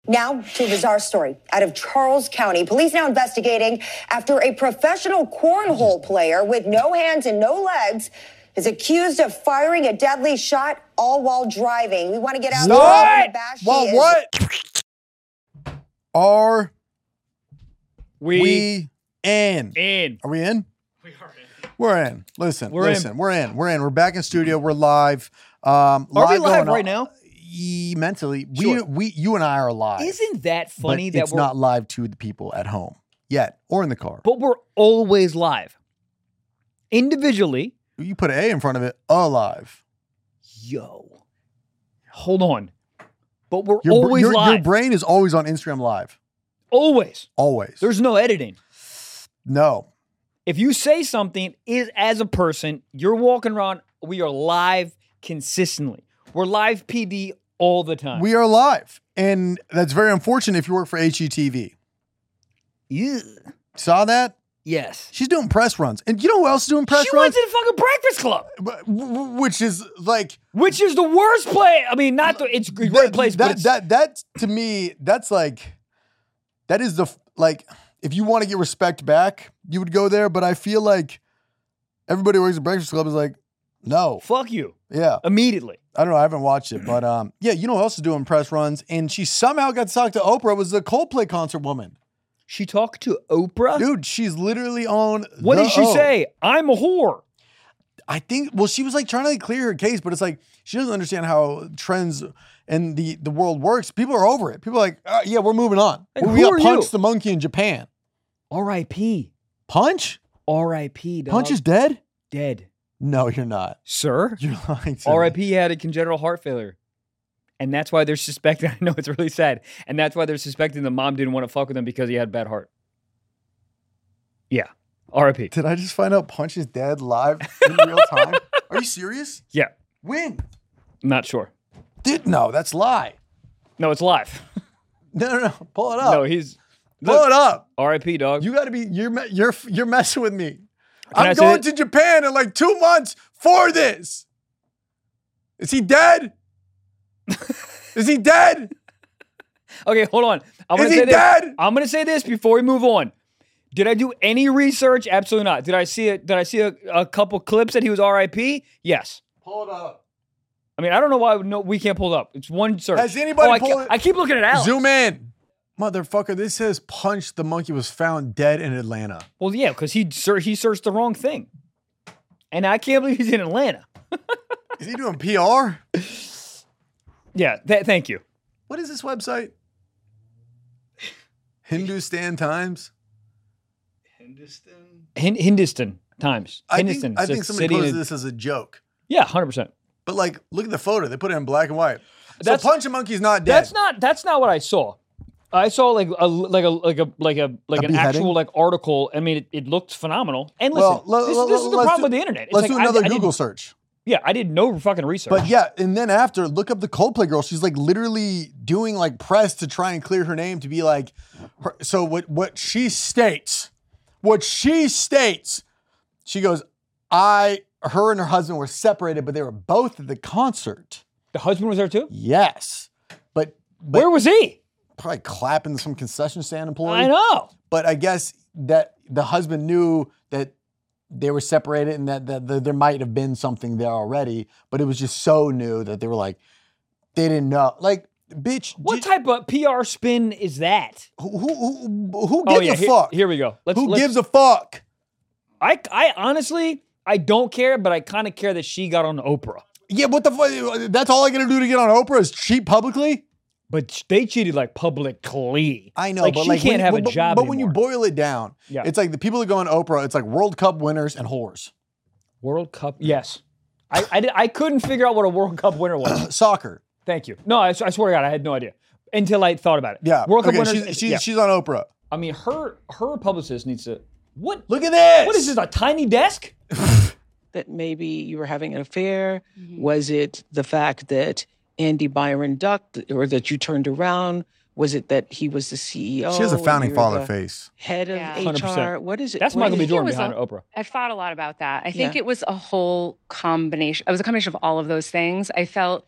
Now to a bizarre story out of Charles County. Police now investigating after a professional cornhole player with no hands and no legs is accused of firing a deadly shot all while driving. We want to get out what? What? Are we in? Are we in? We are in. We're in. Listen. We're in. We're back in studio. We're live. Are we live right now? Mentally, Sure. you and I are live. Isn't that funny but that it's we're not live to the people at home yet or in the car? But we're always live. Individually. You put an A in front of it, alive. Yo. Hold on. But we're always live. Your brain is always on Instagram Live. Always. Always. There's no editing. No. If you say something as a person, you're walking around, we are live consistently. We're live PD all the time. We are live. And that's very unfortunate if you work for HGTV. Yeah. Saw that? Yes. She's doing press runs. And you know who else is doing press She runs? went to the fucking Breakfast Club. Which is like... Which is the worst place. I mean, it's a great place, but it's... That, to me, that's like... That is the... Like, if you want to get respect back, you would go there. But I feel like everybody who works at Breakfast Club is like, no. Fuck you. Yeah. Immediately. I don't know. I haven't watched it. But yeah, you know who else is doing press runs? And she somehow got to talk to Oprah. Was the Coldplay concert woman. She talked to Oprah? Dude, she's literally on What did she say? I'm a whore. I think, well, she was like trying to like clear her case, but it's like she doesn't understand how trends and the world works. People are over it. People are like, yeah, we're moving on. Like, we got who are Punch you? the monkey in Japan. R.I.P. Punch? R.I.P. dog. Punch is dead? Dead. No, you're not. Sir? You're lying to R.I.P. me. had a congenital heart failure. And that's why they're suspecting, I know it's really sad, and that's why they're suspecting the mom didn't want to fuck with him because he had a bad heart. Yeah. R.I.P. Did I just find out Punch is dead live in real time? Are you serious? Yeah. When? Not sure. No, that's lie. No, it's live. No. Pull it up. No, he's... Pull it up. R.I.P. dog. You got to be, you're messing with me. I I'm say going it? to Japan in like 2 months for this. Is he dead? Is he dead? Okay, hold on. Is he dead? I'm going to say this before we move on. Did I do any research? Absolutely not. Did I see a couple clips that he was RIP? Yes. Pull it up. I mean, I don't know why we can't pull it up. It's one search. Has anybody pulled it? I keep looking at Alex. Zoom in. Motherfucker, this says Punch the monkey was found dead in Atlanta. Well, yeah, because he searched the wrong thing. And I can't believe he's in Atlanta. Is he doing PR? Yeah, thank you. What is this website? Hindustan Times? Hindustan Times. I Hindustan. think somebody posted this as a joke. Yeah, 100%. But like, look at the photo. They put it in black and white. That's- So Punch the monkey's not dead. That's not what I saw. I saw like an beheading? actual like article. I mean, it looked phenomenal. And listen, this is the problem with the internet. It's Let's like, do another I Google didn't- search. Yeah, I did no fucking research. But yeah, and then after, look up the Coldplay girl. She's like literally doing like press to try and clear her name to be like, so what she states, she goes, her and her husband were separated, but they were both at the concert. The husband was there too? Yes. But where was he? Probably clapping some concession stand employee. I know. But I guess that the husband knew that they were separated and that there might have been something there already, but it was just so new that they were like, they didn't know. Like, bitch. What type of PR spin is that? Who gives a fuck? Here we go. Who gives a fuck? I honestly, I don't care, but I kind of care that she got on Oprah. Yeah, what the fuck? That's all I gotta do to get on Oprah is cheat publicly? But they cheated like publicly. I know, like, but she like can't have a job But when you anymore. boil it down, Yeah. it's like the people that go on Oprah, it's like World Cup winners and whores. World Cup, yes. I couldn't figure out what a World Cup winner was. Soccer. Thank you. No, I swear to God, I had no idea until I thought about it. Yeah. World Cup Okay, winners. she's on Oprah. I mean, her publicist needs to. What? Look at this. What is this? A tiny desk? That maybe you were having an affair? Was it the fact that Andy Byron ducked or that you turned around? Was it that he was the CEO? She has a founding and father you're the face. Head of Yeah. HR? 100%. What is it? That's What Michael B. is it? Jordan was behind a- Oprah. I've thought a lot about that. I think Yeah. it was a whole combination. It was a combination of all of those things. I felt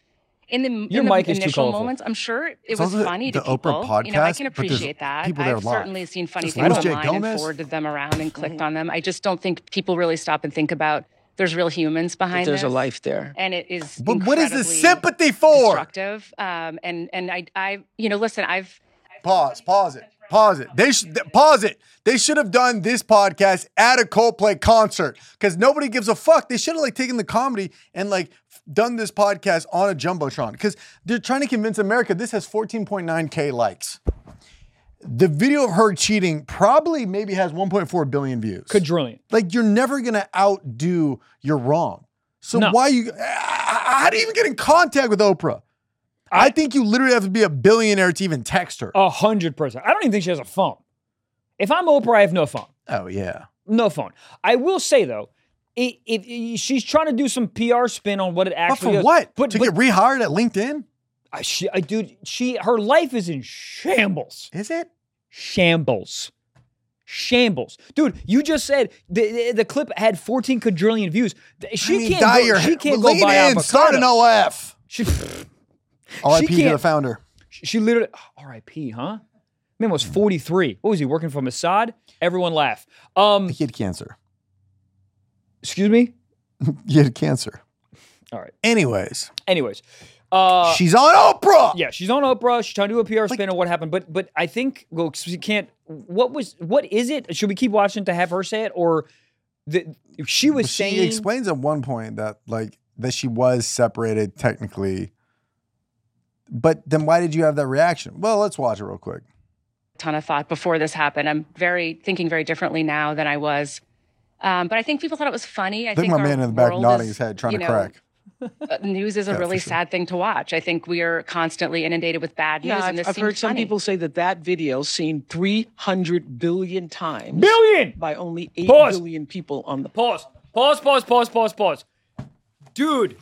in the mic is too initial colorful. moments, I'm sure it It's was also funny the to people. Oprah You know, I podcast, can but there's appreciate that. people there I've live. certainly seen funny Just things Luis J. online and Gomez. forwarded them around and clicked on them. I just don't think people really stop and think about there's real humans behind There's a this. life there. And it is But what is the incredibly sympathy for? destructive. And I listen, Pause it. Pause it. They should have done this podcast at a Coldplay concert because nobody gives a fuck. They should have like taken the comedy and like done this podcast on a Jumbotron because they're trying to convince America this has 14.9K likes. The video of her cheating probably maybe has 1.4 billion views. Quadrillion. Like you're never going to outdo your wrong. So No. why how do you even get in contact with Oprah? I think you literally have to be a billionaire to even text her. 100%. I don't even think she has a phone. If I'm Oprah, I have no phone. Oh, yeah. No phone. I will say though, if she's trying to do some PR spin on what it But actually for is. what? But To get rehired at LinkedIn? her life is in shambles. Is it? Shambles. Dude, you just said the clip had 14 quadrillion views. She can't go lean buy in, start an avocado. OF. She RIP to the can't- founder. She literally, RIP, huh? Man was 43. What was he, working for Mossad? Everyone laugh. He had cancer. Excuse me? He had cancer. All right. Anyways, She's she's on Oprah. Yeah, she's on Oprah. She's trying to do a PR spin on what happened. But I think, well, she can't, what is it? Should we keep watching to have her say it? Or she was saying. She explains at one point that she was separated technically. But then why did you have that reaction? Well, let's watch it real quick. ton of thought before this happened. I'm thinking very differently now than I was. But I think people thought it was funny. I Look think at my our man in the back world nodding is, his head, trying you to know, crack. News is a really for sure. sad thing to watch. I think we are constantly inundated with bad news, Yeah, and this I've seemed heard some funny. people say that video seen 300 billion times Billion! by only 8 Pause. billion people on the Pause. Dude.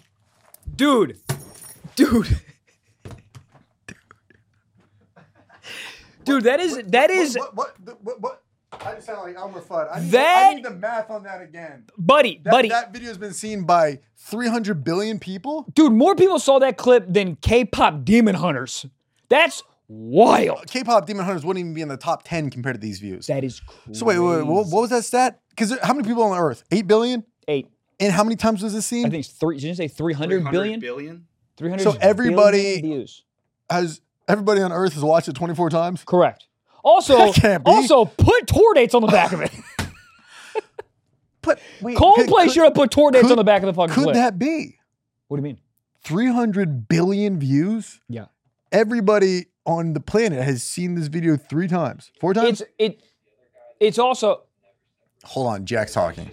Dude, that is, What? I just sound like Elmer Fudd. I That- need the math on that again. buddy. That video has been seen by 300 billion people. Dude, more people saw that clip than K-pop Demon Hunters. That's wild. K-pop Demon Hunters wouldn't even be in the top 10 compared to these views. That is crazy. So wait, what was that stat? Because how many people on Earth? 8 billion? 8. And how many times was this seen? I think it's 3. Did you say 300 billion? 300 So everybody- billion views. Everybody on Earth has watched it 24 times? Correct. Also, That can't be. put tour dates on the back of it. But wait, Coldplay should have put tour dates could- on the back of the fucking Could clip. that be? What do you mean? 300 billion views? Yeah. Everybody on the planet has seen this video 3 times. 4 times? It's also. Hold on, Jack's talking.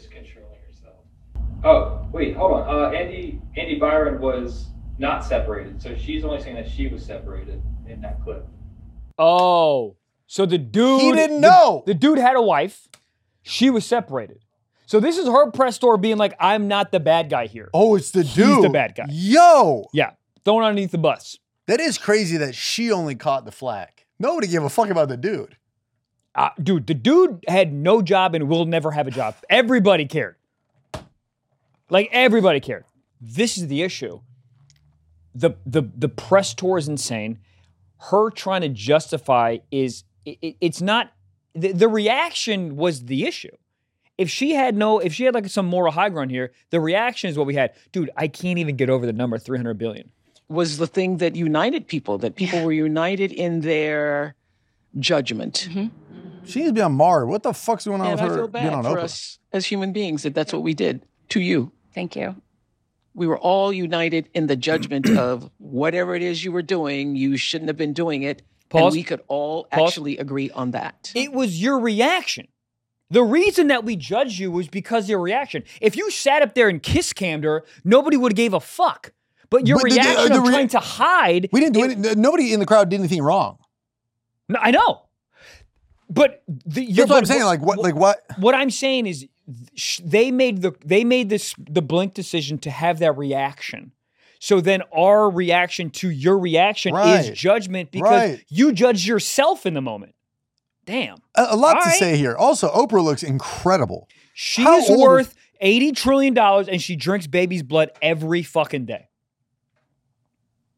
Oh, wait, hold on. Andy Byron was not separated, so she's only saying that she was separated in that clip. Oh, so the dude. He didn't know. The dude had a wife. She was separated. So this is her press tour being like, I'm not the bad guy here. Oh, it's the dude. the bad guy. Yo, Yeah, thrown underneath the bus. that is crazy that she only caught the flack. Nobody gave a fuck about the dude. Dude, the dude had no job and will never have a job. Everybody cared. Like, everybody cared. This is the issue. The press tour is insane. Her trying to justify it's not, the reaction was the issue. If she had like some moral high ground here, the reaction is what we had. Dude, I can't even get over the number 300 billion. was the thing that united people, that people were united in their judgment. She needs to be on Mars. What the fuck's going on And with I her feel being bad on for Oprah? us as human beings that that's what we did to you. Thank you. We were all united in the judgment of whatever it is you were doing, you shouldn't have been doing it. Pause. And we could all Pause. actually agree on that. It was your reaction. The reason that we judged you was because of your reaction. If you sat up there and kiss cammed her, nobody would have gave a fuck. But your But reaction of trying to hide. We didn't do anything. Nobody in the crowd did anything wrong. No, I know. But That's what I'm saying. Like what? What I'm saying is they made the Blink decision to have that reaction. So then our reaction to your reaction is Right. judgment because Right. you judged yourself in the moment. Damn. A lot All to right. say here. Also, Oprah looks incredible. She How is old worth $80 trillion and she drinks baby's blood every fucking day.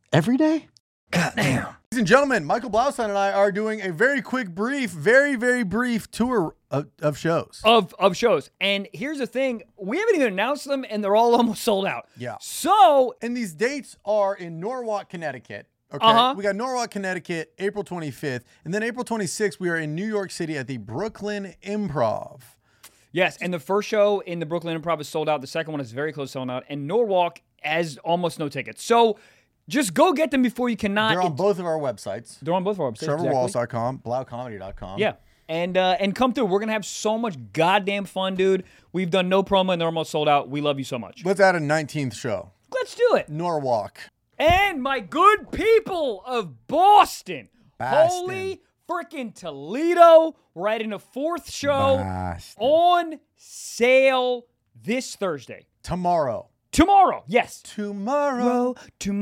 Every day? Goddamn. Ladies and gentlemen, Michael Blaustein and I are doing a very quick, very, very brief tour of shows. Of shows. And here's the thing. We haven't even announced them, and they're all almost sold out. Yeah. So. And these dates are in Norwalk, Connecticut. Okay. We got Norwalk, Connecticut, April 25th. And then April 26th, we are in New York City at the Brooklyn Improv. Yes, and the first show in the Brooklyn Improv is sold out. The second one is very close to selling out. And Norwalk has almost no tickets. So just go get them before you cannot. They're on both of our websites. They're on both of our websites. TrevorWalls.com, BlauComedy.com. Yeah. And come through. We're going to have so much goddamn fun, dude. We've done no promo and they're almost sold out. We love you so much. Let's add a 19th show. Let's do it. Norwalk. And my good people of Boston. Holy freaking Toledo. We're adding a fourth show on sale this Thursday. Tomorrow. Yes. Tomorrow.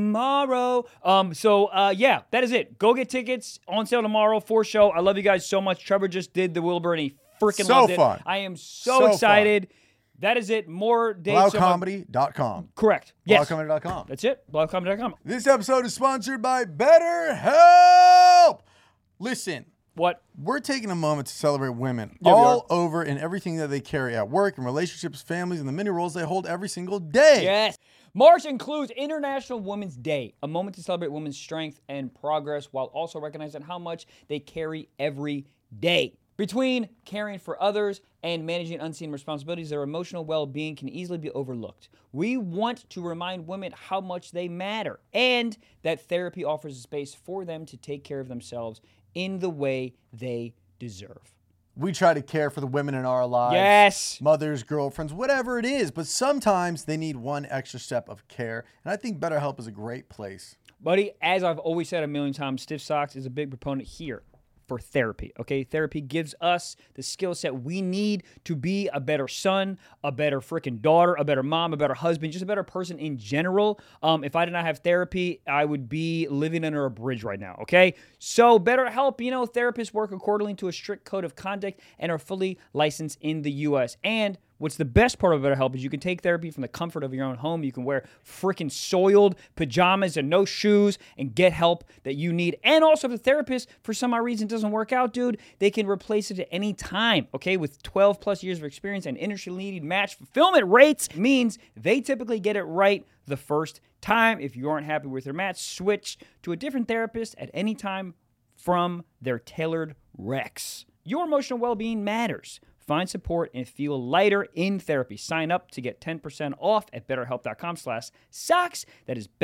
Yeah, that is it. Go get tickets on sale tomorrow for show. I love you guys so much. Trevor just did the Wilbur and he freaking loved it. Fun. I am so excited. Fun. That is it. More dates. BlauComedy.com. Correct. Yes. BlauComedy.com. That's it. BlauComedy.com. This episode is sponsored by BetterHelp. Listen. What? We're taking a moment to celebrate women all over in everything that they carry at work, in relationships, families, and the many roles they hold every single day. Yes. March includes International Women's Day, a moment to celebrate women's strength and progress while also recognizing how much they carry every day. Between caring for others and managing unseen responsibilities, their emotional well-being can easily be overlooked. We want to remind women how much they matter and that therapy offers a space for them to take care of themselves in the way they deserve. We try to care for the women in our lives. Yes. Mothers, girlfriends, whatever it is. But sometimes they need one extra step of care. And I think BetterHelp is a great place. Buddy, as I've always said a million times, Stiff Socks is a big proponent here for therapy, okay? Therapy gives us the skill set we need to be a better son, a better freaking daughter, a better mom, a better husband, just a better person in general. If I did not have therapy, I would be living under a bridge right now, okay? So BetterHelp, therapists work according to a strict code of conduct and are fully licensed in the U.S. And what's the best part of BetterHelp is you can take therapy from the comfort of your own home. You can wear freaking soiled pajamas and no shoes and get help that you need. And also if the therapist, for some odd reason, doesn't work out, dude, they can replace it at any time, okay? With 12 plus years of experience and industry-leading match fulfillment rates means they typically get it right the first time. If you aren't happy with your match, switch to a different therapist at any time from their tailored recs. Your emotional well-being matters. Find support and feel lighter in therapy. Sign up to get 10% off at betterhelp.com/socks. That is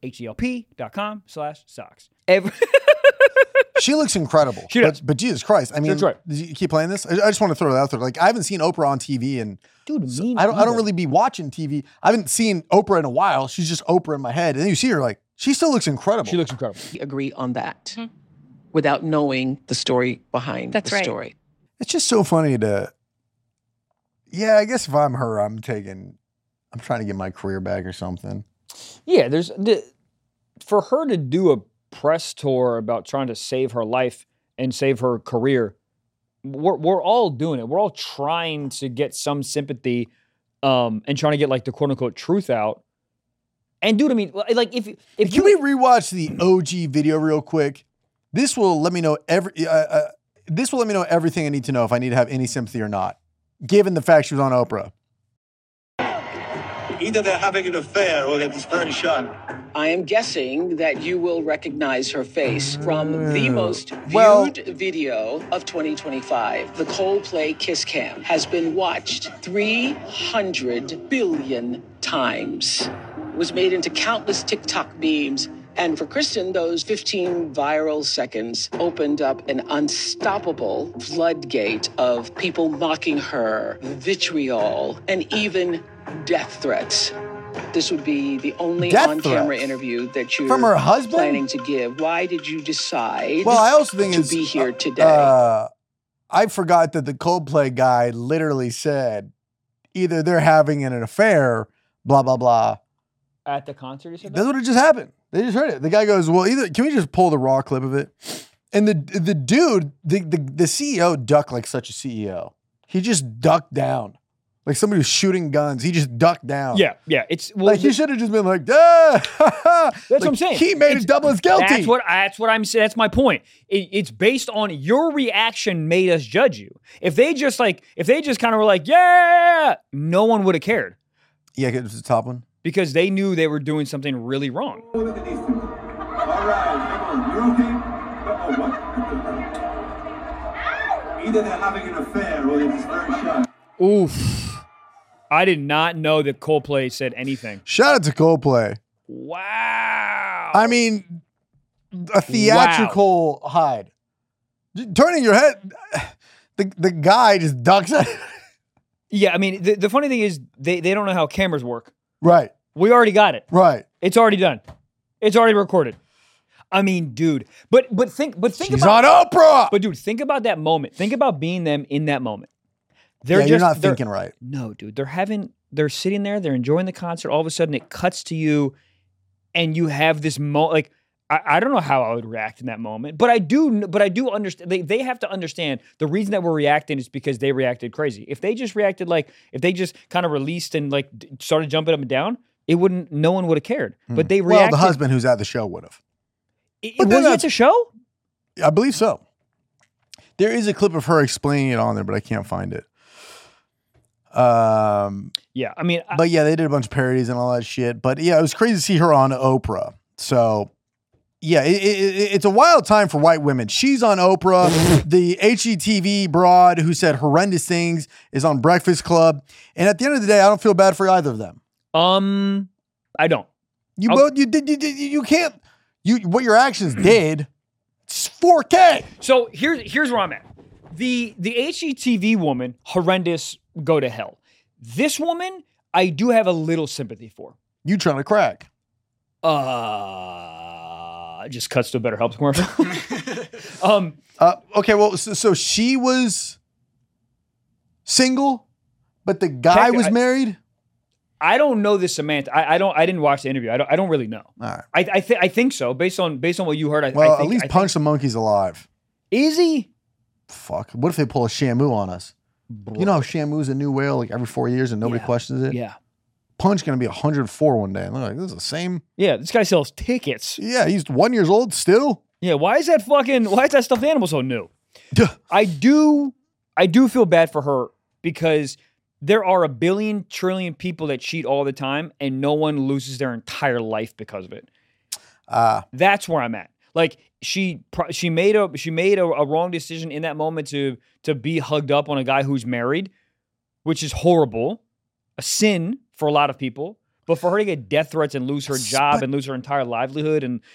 betterhelp.com/socks. She looks incredible. She does. But Jesus Christ. I mean, that's right. You keep playing this? I just want to throw it out there. Like, I haven't seen Oprah on TV and I don't really be watching TV. I haven't seen Oprah in a while. She's just Oprah in my head. And then you see her like, she still looks incredible. She looks incredible. We agree on that without knowing the story behind the story. It's just so funny I guess if I'm her, I'm trying to get my career back or something. Yeah, for her to do a press tour about trying to save her life and save her career, we're all doing it. We're all trying to get some sympathy and trying to get like the quote unquote truth out. And dude, I mean, like if can we rewatch the OG video real quick? This will let me know everything I need to know if I need to have any sympathy or not, given the fact she was on Oprah. Either they're having an affair or they're just very shy. I am guessing that you will recognize her face from the most viewed video of 2025. The Coldplay Kiss Cam has been watched 300 billion times. It was made into countless TikTok memes. And for Kristen, those 15 viral seconds opened up an unstoppable floodgate of people mocking her, vitriol, and even death threats. This would be the only on-camera interview that you're from her husband? Planning to give. Why did you decide I also think to be here today? I forgot that the Coldplay guy literally said either they're having an affair, blah, blah, blah. At the concert, you said that? That's what just happened. They just heard it. The guy goes, well, can we just pull the raw clip of it? And the dude, the CEO ducked like such a CEO. He just ducked down. Like somebody who's shooting guns. He just ducked down. Yeah. It's like he should have just been like, ah. That's what I'm saying. He made it double as guilty. That's what I'm saying. That's my point. It's based on your reaction made us judge you. If they just kind of were like, yeah, no one would have cared. Yeah, get to the top one. Because they knew they were doing something really wrong. Look at these two. All right, come on. You're okay? What? Either they're having an affair or they're just very shy. Oof. I did not know that Coldplay said anything. Shout out to Coldplay. Wow. I mean, a theatrical hide. Turning your head, the guy just ducks out. Yeah, I mean, the funny thing is they don't know how cameras work. Right. We already got it. Right. It's already done. It's already recorded. I mean, dude. But think She's about on Oprah. But dude, think about that moment. Think about being them in that moment. You're not thinking right. No, dude. They're sitting there, they're enjoying the concert. All of a sudden it cuts to you and you have this moment. Like, I don't know how I would react in that moment, but I do understand. They have to understand the reason that we're reacting is because they reacted crazy. If they just reacted if they just kind of released and started jumping up and down, no one would have cared. But they reacted. Well, the husband who's at the show would have. Was it at the show? I believe so. There is a clip of her explaining it on there, but I can't find it. Yeah, I mean, but yeah, they did a bunch of parodies and all that shit. But yeah, it was crazy to see her on Oprah. So yeah, it's a wild time for white women. She's on Oprah. The HGTV broad who said horrendous things is on Breakfast Club. And at the end of the day, I don't feel bad for either of them. I don't. You can't. What your actions did. It's 4K. So here's where I'm at. The HGTV woman, horrendous, go to hell. This woman, I do have a little sympathy for. You trying to crack? Just cuts to a Better Help commercial. Okay, well, so she was single, but the guy was married. I don't know this, Samantha. I didn't watch the interview. I don't really know. All right. I think so. Based on what you heard, I think, at least punch the monkeys alive. Is he? Fuck. What if they pull a Shamu on us? Bro. You know how Shamu's a new whale like every 4 years and nobody questions it? Yeah. Punch gonna be 104 one day. And they're like, this is the same. Yeah, this guy sells tickets. Yeah, he's 1 year old still. Yeah, why is that stuffed animal so new? I do feel bad for her because there are a billion trillion people that cheat all the time and no one loses their entire life because of it. That's where I'm at. Like she made a wrong decision in that moment to be hugged up on a guy who's married, which is horrible, a sin for a lot of people. But for her to get death threats and lose her job and lose her entire livelihood and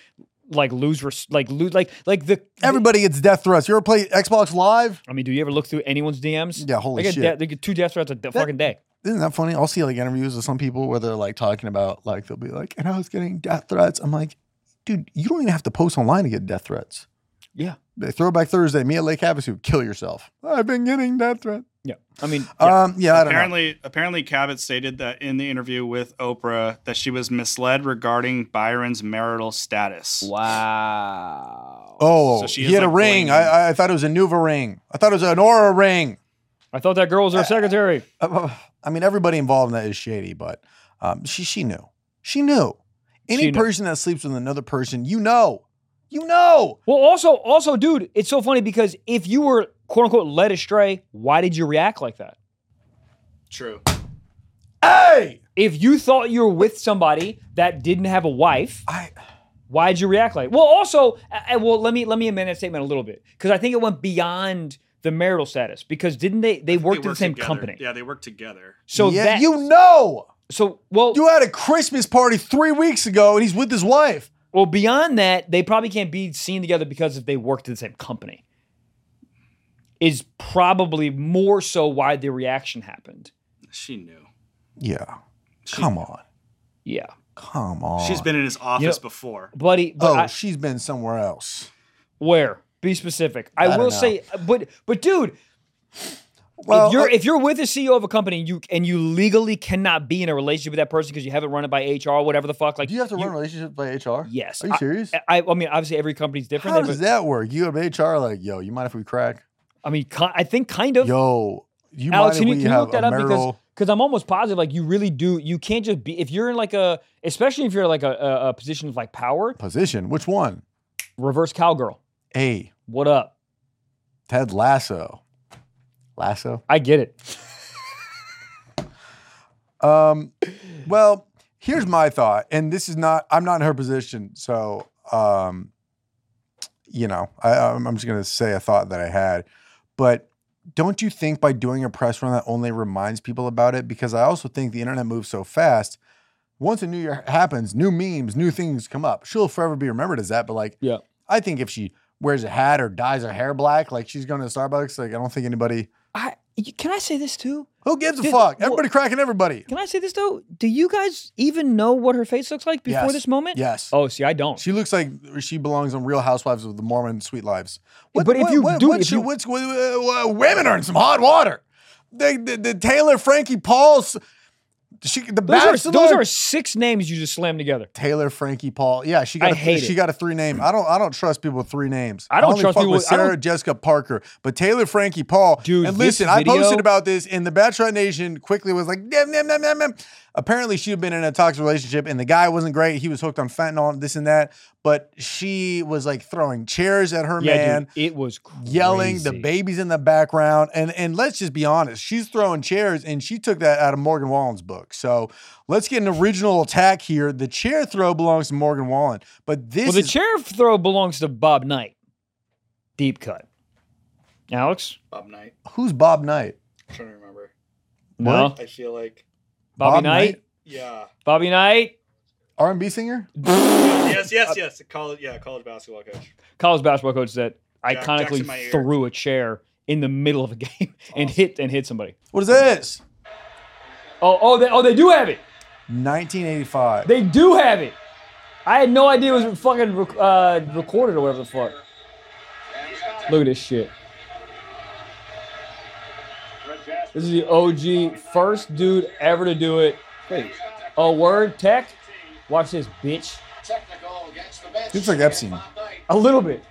everybody gets death threats. You ever play Xbox Live? I mean, do you ever look through anyone's DMs? Yeah, holy shit. They get 2 death threats a fucking day. Isn't that funny? I'll see like interviews with some people where they're like talking about like they'll be like, and I was getting death threats. I'm like, dude, you don't even have to post online to get death threats. Yeah. Throwback Thursday, me at Lake Havasu, kill yourself. I've been getting death threats. Yeah. I mean, I don't know. Apparently Cabot stated that in the interview with Oprah that she was misled regarding Byron's marital status. Wow. Oh, so he had a ring. I thought it was a Nuva ring. I thought it was an Aura ring. I thought that girl was her secretary. I mean, everybody involved in that is shady, but she knew. She knew. Any person that sleeps with another person, you know. Well, also, dude, it's so funny because if you were quote unquote led astray, why did you react like that? True. Hey! If you thought you were with somebody that didn't have a wife, why'd you react like? Well, also, let me amend that statement a little bit because I think it went beyond the marital status because didn't they worked in the same company? Yeah, they worked together. So yeah, you had a Christmas party 3 weeks ago and he's with his wife. Well, beyond that, they probably can't be seen together because if they worked in the same company. Is probably more so why the reaction happened. She knew. Yeah. Come on. Yeah. Come on. She's been in his office before. Buddy. She's been somewhere else. Where? Be specific. I will say, but dude, well, if you're with the CEO of a company and you legally cannot be in a relationship with that person because you haven't run it by HR or whatever the fuck, like do you have to run a relationship by HR? Yes. Are you serious? I mean, obviously every company's different. How does that work? You have HR like, yo, you mind if we crack? I mean, I think kind of. Yo, you Alex, mind if can you have look that a up marital Because I'm almost positive, like, you really do. You can't just be, if you're in like especially if you're like a position of like power. Position? Which one? Reverse cowgirl. Hey. What up? Ted Lasso. Lasso? I get it. Well, here's my thought, and this is not, I'm not in her position, so, you know, I'm just going to say a thought that I had, but don't you think by doing a press run that only reminds people about it? Because I also think the internet moves so fast. Once a new year happens, new memes, new things come up. She'll forever be remembered as that, but like, yeah, I think if she wears a hat or dyes her hair black, like she's going to Starbucks, like I don't think anybody... Can I say this too? Who gives a fuck? Everybody cracking everybody. Can I say this though? Do you guys even know what her face looks like before this moment? Yes. Oh, see, I don't. She looks like she belongs on Real Housewives of the Mormon Sweet Lives. But if you do, women are in some hot water. The Taylor Frankie Paul's... Those are 6 names you just slammed together. Taylor, Frankie, Paul. Yeah, she got a 3 name. I don't trust people with 3 names. I don't trust people with Sarah Jessica Parker, but Taylor, Frankie, Paul. Dude, and listen, I posted about this, and the Bachelorette Nation quickly was like, apparently she had been in a toxic relationship, and the guy wasn't great. He was hooked on fentanyl, this and that. But she was like throwing chairs at her man. Dude, it was crazy. Yelling, the baby's in the background. And let's just be honest, she's throwing chairs, and she took that out of Morgan Wallen's book. So let's get an original attack here. The chair throw belongs to Morgan Wallen. But the chair throw belongs to Bob Knight. Deep cut. Alex? Bob Knight. Who's Bob Knight? I'm trying to remember. No. I feel like... Bobby Knight? Yeah. Bobby Knight? R&B singer? Yes. College basketball coach. College basketball coach that iconically threw a chair in the middle of a game and hit somebody. What is this? They do have it. 1985. They do have it. I had no idea it was fucking recorded or whatever the fuck. Look at this shit. This is the OG first dude ever to do it. Wait. Oh, word? Tech? Watch this, bitch. Looks like Epstein. A little bit.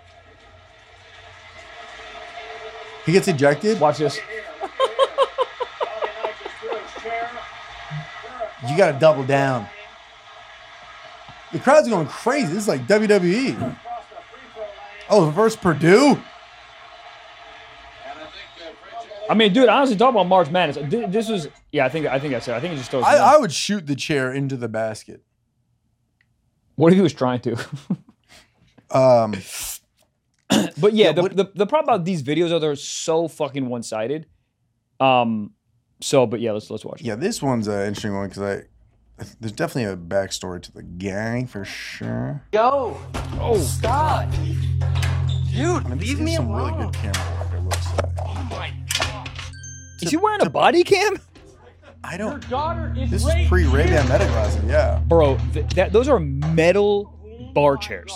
He gets ejected? Watch this. You got to double down. The crowd's going crazy. This is like WWE. Oh, reverse Purdue? I mean, dude, honestly, talk about March Madness. This was, I think that's it. I think it just throws. I would shoot the chair into the basket. What if he was trying to? But yeah, the problem about these videos are they're so fucking one-sided. But yeah, let's watch it. Yeah, this one's an interesting one because there's definitely a backstory to the gang for sure. Yo! Oh, stop! Dude, leave me alone. Really good camera work, it looks like. Oh my god! Is he wearing a body cam? I don't. Your daughter is This is pre-Ray-Ban Metaglass, yeah. Bro, those are metal bar chairs.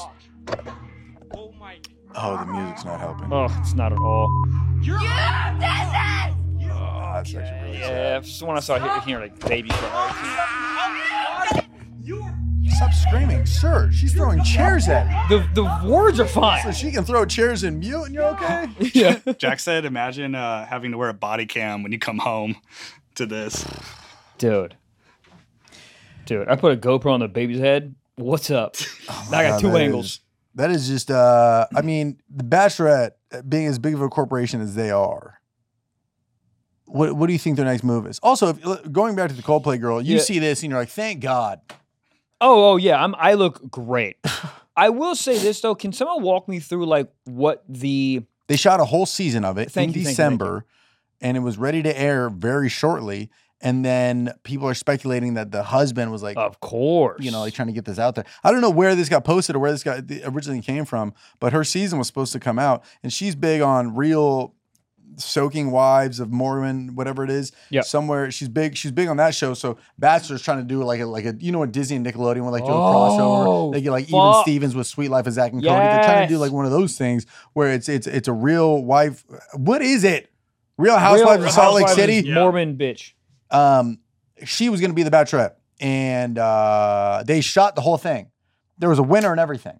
Oh, the music's not helping. Oh, it's not at all. You did this! Oh, that's actually really sad. Yeah, just when I saw hearing like baby cry. Stop screaming, sir. She's throwing chairs at you. The words are fine. So she can throw chairs in mute and you're okay? Yeah. Jack said, imagine having to wear a body cam when you come home to this. Dude, I put a GoPro on the baby's head. What's up? I got 2 angles. That is just, I mean, the Bachelorette, being as big of a corporation as they are, what do you think their next move is? Also, going back to the Coldplay girl, you see this and you're like, thank God. Oh yeah, I look great. I will say this though, can someone walk me through like what they shot a whole season of it in December, thank you. And it was ready to air very shortly. And then people are speculating that the husband was like, of course, like trying to get this out there. I don't know where this got posted or where this got originally came from, but her season was supposed to come out, and she's big on Real Soaking Wives of Mormon, whatever it is. Yeah, somewhere she's big on that show. So Bachelor's trying to do like a what Disney and Nickelodeon would like do a crossover. They get like Even Stevens with Sweet Life of Zach and Cody. They're trying to do like one of those things where it's a real wife. What is it? Real Housewives of Salt Lake City. Mormon bitch. She was going to be the Bachelorette, and they shot the whole thing. There was a winner and everything.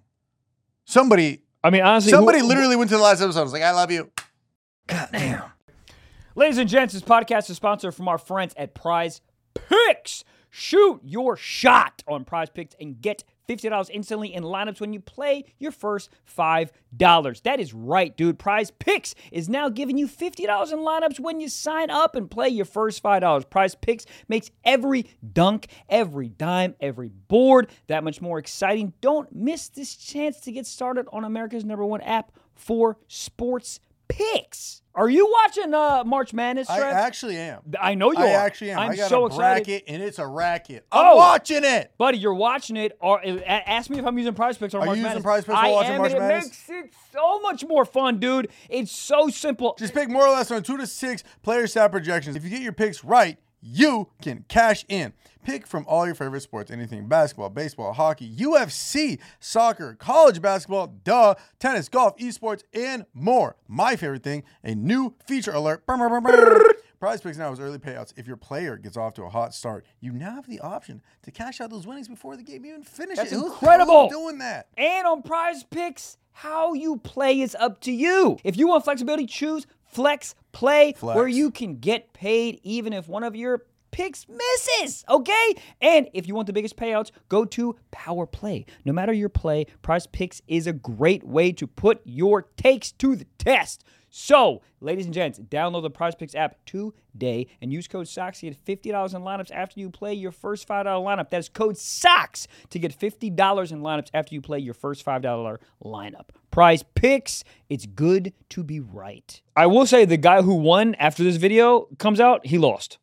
Somebody literally went to the last episode and was like, I love you. God damn. Ladies and gents, this podcast is sponsored from our friends at Prize Picks. Shoot your shot on Prize Picks and get $50 instantly in lineups when you play your first $5. That is right, dude. Prize Picks is now giving you $50 in lineups when you sign up and play your first $5. Prize Picks makes every dunk, every dime, every board that much more exciting. Don't miss this chance to get started on America's #1 app for sports picks. Are you watching March Madness, Trev? I actually am. I know you are. I actually am. I'm I got so a bracket, excited. and it's a racket. I'm watching it. Buddy, you're watching it. Ask me if I'm using Prize Picks on March Are you Madness. using Prize Picks while watching March Madness? It makes it so much more fun, dude. It's so simple. Just pick more or less on 2 to 6 player stat projections. If you get your picks right, you can cash in. Pick from all your favorite sports, anything basketball, baseball, hockey, UFC, soccer, college basketball, tennis, golf, esports, and more. My favorite thing, a new feature alert. Prize Picks now has early payouts. If your player gets off to a hot start, you now have the option to cash out those winnings before the game even finishes. That's incredible. Who's doing that? And on Prize Picks, how you play is up to you. If you want flexibility, choose Flex Play, where you can get paid even if one of your picks misses, okay? And if you want the biggest payouts, go to Power Play. No matter your play, Prize Picks is a great way to put your takes to the test. So, ladies and gents, download the Prize Picks app today and use code SOCKS to get $50 in lineups after you play your first $5 lineup. That is code SOCKS to get $50 in lineups after you play your first $5 lineup. Prize Picks, it's good to be right. I will say the guy who won after this video comes out, he lost.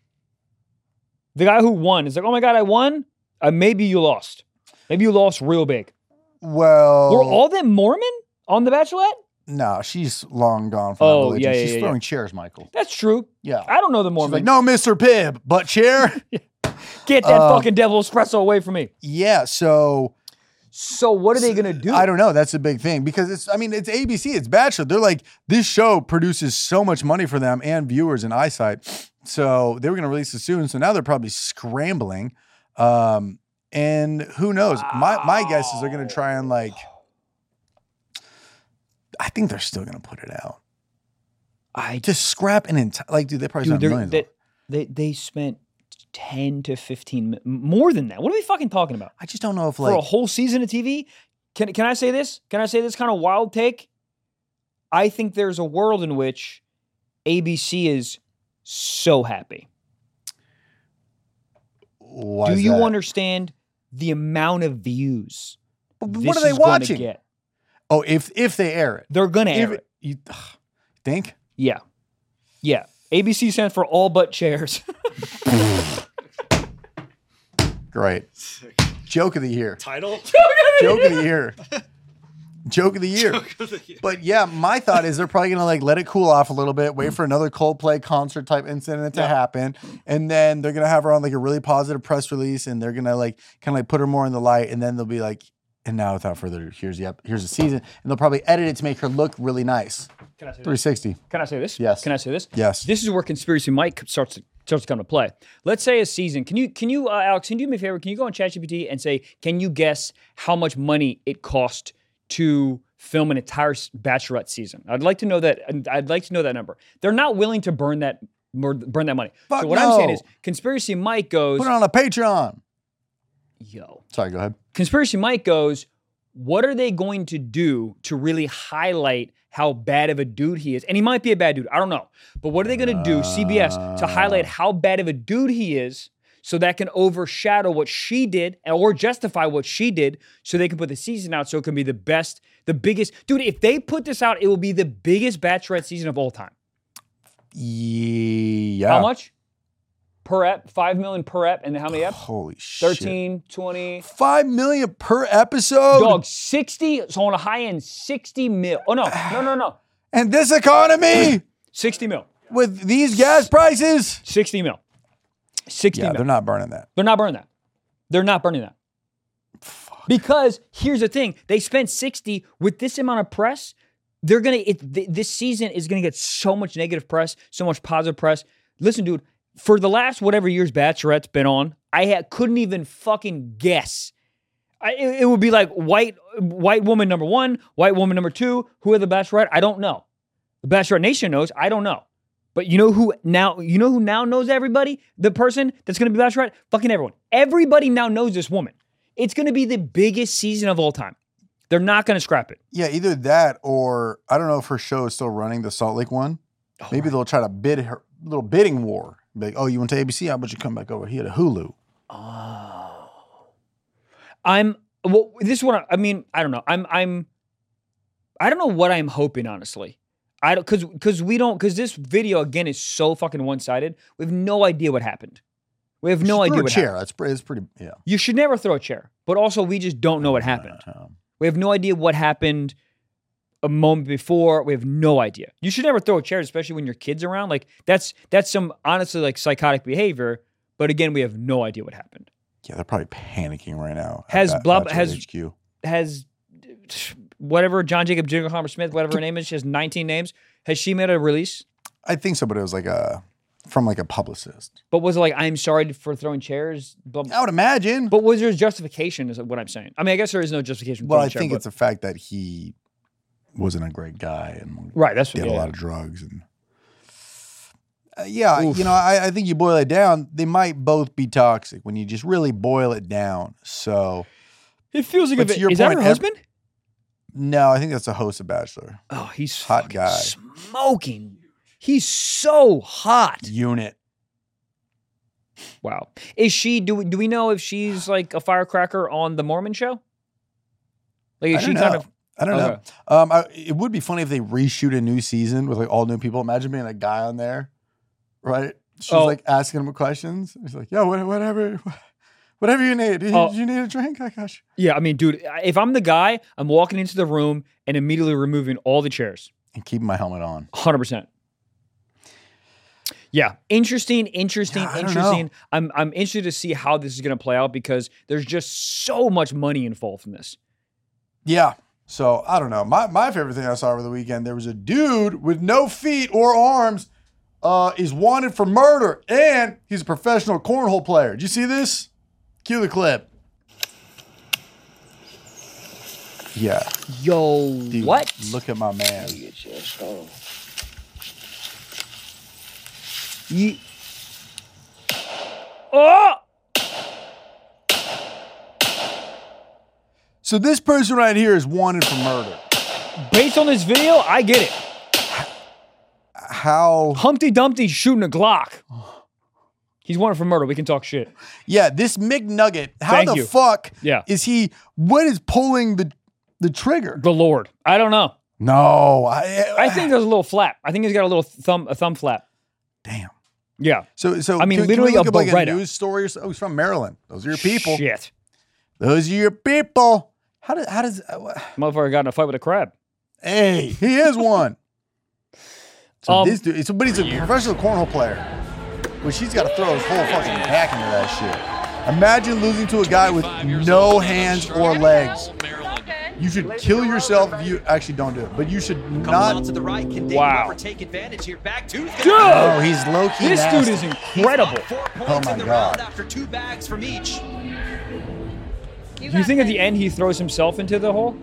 The guy who won is like, oh my God, I won? Maybe you lost. Maybe you lost real big. Well, were all them Mormon on The Bachelorette? No, she's long gone from that religion. Yeah, she's throwing chairs, Michael. That's true. Yeah. I don't know the Mormon. She's like, no, Mr. Pibb, but chair. Get that fucking devil espresso away from me. Yeah, so what are they going to do? I don't know. That's a big thing because it's ABC, it's Bachelor. They're like, this show produces so much money for them and viewers and eyesight. So they were going to release it soon. So now they're probably scrambling. And who knows? My guess is they're going to try and I think they're still going to put it out. Just scrap an entire, dude, they probably spent millions. They spent 10 to 15, more than that. What are we fucking talking about? I just don't know if for a whole season of TV. Can I say this? Can I say this kind of wild take? I think there's a world in which ABC is so happy. Why Do you understand the amount of views? What are they watching? Get? Oh, if they air it, they're gonna air it. You think? Yeah. ABC stands for all but chairs. Great. Joke of the year. Title? Joke of the year. Joke of the year. But yeah, my thought is they're probably going to let it cool off a little bit, wait for another Coldplay concert type incident to happen. And then they're going to have her on a really positive press release and they're going to put her more in the light. And then they'll be like, and now without further ado, here's the season. And they'll probably edit it to make her look really nice. Can I say 360. Can I say this? Yes. Can I say this? Yes. This is where Conspiracy Mike starts to come to play. Let's say a season. Can you, Alex, can you do me a favor? Can you go on ChatGPT and say, can you guess how much money it cost to film an entire Bachelorette season? I'd like to know that. I'd like to know that number. They're not willing to burn that money. Fuck so what I'm saying is, Conspiracy Mike goes, put it on a Patreon. Yo. Sorry, go ahead. Conspiracy Mike goes, what are they going to do to really highlight how bad of a dude he is? And he might be a bad dude. I don't know. But what are they going to do, CBS, to highlight how bad of a dude he is so that can overshadow what she did or justify what she did so they can put the season out so it can be the best, the biggest. Dude, if they put this out, it will be the biggest Bachelorette season of all time. Yeah. How much? Per ep? 5 million per ep. And how many eps? Holy shit. 13, 20. 5 million per episode? Dog, 60. So on a high end, 60 mil. Oh, no. And this economy? 60 mil. With these gas prices? 60 mil. 60 mil. They're not burning that. They're not burning that. Fuck. Because here's the thing. They spent 60 with this amount of press. They're going to, this season is going to get so much negative press, so much positive press. Listen, dude, for the last whatever years Bachelorette's been on, I couldn't even fucking guess. It would be like white woman number 1, white woman number 2. Who are the Bachelorette? I don't know. The Bachelorette Nation knows. I don't know. But you know who now knows everybody? The person that's going to be Bachelorette? Fucking everyone. Everybody now knows this woman. It's going to be the biggest season of all time. They're not going to scrap it. Yeah, either that or I don't know if her show is still running, the Salt Lake one. Maybe they'll try to bid her little bidding war. Be like, oh, you went to ABC? How about you come back over here to Hulu? Oh. This is what I mean. I don't know. I don't know what I'm hoping, honestly. Because this video again is so fucking one-sided. We have no idea what happened. We have no idea what happened. It's pretty. Yeah. You should never throw a chair, but also we just don't know what happened. We have no idea what happened a moment before. We have no idea. You should never throw a chair, especially when your kid's around. Like that's some honestly like psychotic behavior. But again, we have no idea what happened. Yeah, they're probably panicking right now. Has HQ. Whatever John Jacob Jingleheimer Smith, whatever her name is, she has 19 names. Has she made a release? I think so, but it was like from a publicist. But was it like, I'm sorry for throwing chairs? I would imagine. But was there justification is what I'm saying. I mean, I guess there is no justification for Well, I think it's the fact that he wasn't a great guy and that's did a lot of drugs. And I think you boil it down, they might both be toxic when you just really boil it down. So it feels like is that her husband? No, I think that's the host of Bachelor. Oh, he's hot guy. Smoking. He's so hot. Unit. Wow. Is she, do we know if she's like a firecracker on the Mormon show? Like, is she kind of... I don't know. It would be funny if they reshoot a new season with like all new people. Imagine being a guy on there, right? She's like asking him questions. He's like, "Yeah, whatever you need. Do you need a drink? I got you." Yeah, I mean, dude, if I'm the guy, I'm walking into the room and immediately removing all the chairs and keeping my helmet on. 100%. Yeah, interesting. I'm interested to see how this is going to play out because there's just so much money involved in this. Yeah. So, I don't know. My favorite thing I saw over the weekend, there was a dude with no feet or arms is wanted for murder, and he's a professional cornhole player. Did you see this? Cue the clip. Yeah. Yo, dude, what? Look at my man. Oh! So this person right here is wanted for murder. Based on this video, I get it. How? Humpty Dumpty's shooting a Glock. He's wanted for murder. We can talk shit. Yeah, this McNugget, how the fuck is he, what is pulling the trigger? The Lord. I don't know. No. I think there's a little flap. I think he's got a little thumb flap. Damn. Yeah. So I mean, can literally we look a up like a Beretta. news story? Oh, he's from Maryland. Those are your people. Shit. Those are your people. How does motherfucker got in a fight with a crab? Hey, he is one. So this dude, but he's a professional cornhole player, which he's got to throw his whole fucking back into that shit. Imagine losing to a guy with no hands or legs. You should kill yourself if you actually don't do it, but you should not. To the right. Can Dave Weber take advantage here? Back to dude. Oh, he's low key. This dude is incredible. Oh my god. After 2 bags from each. You think at the end he throws himself into the hole?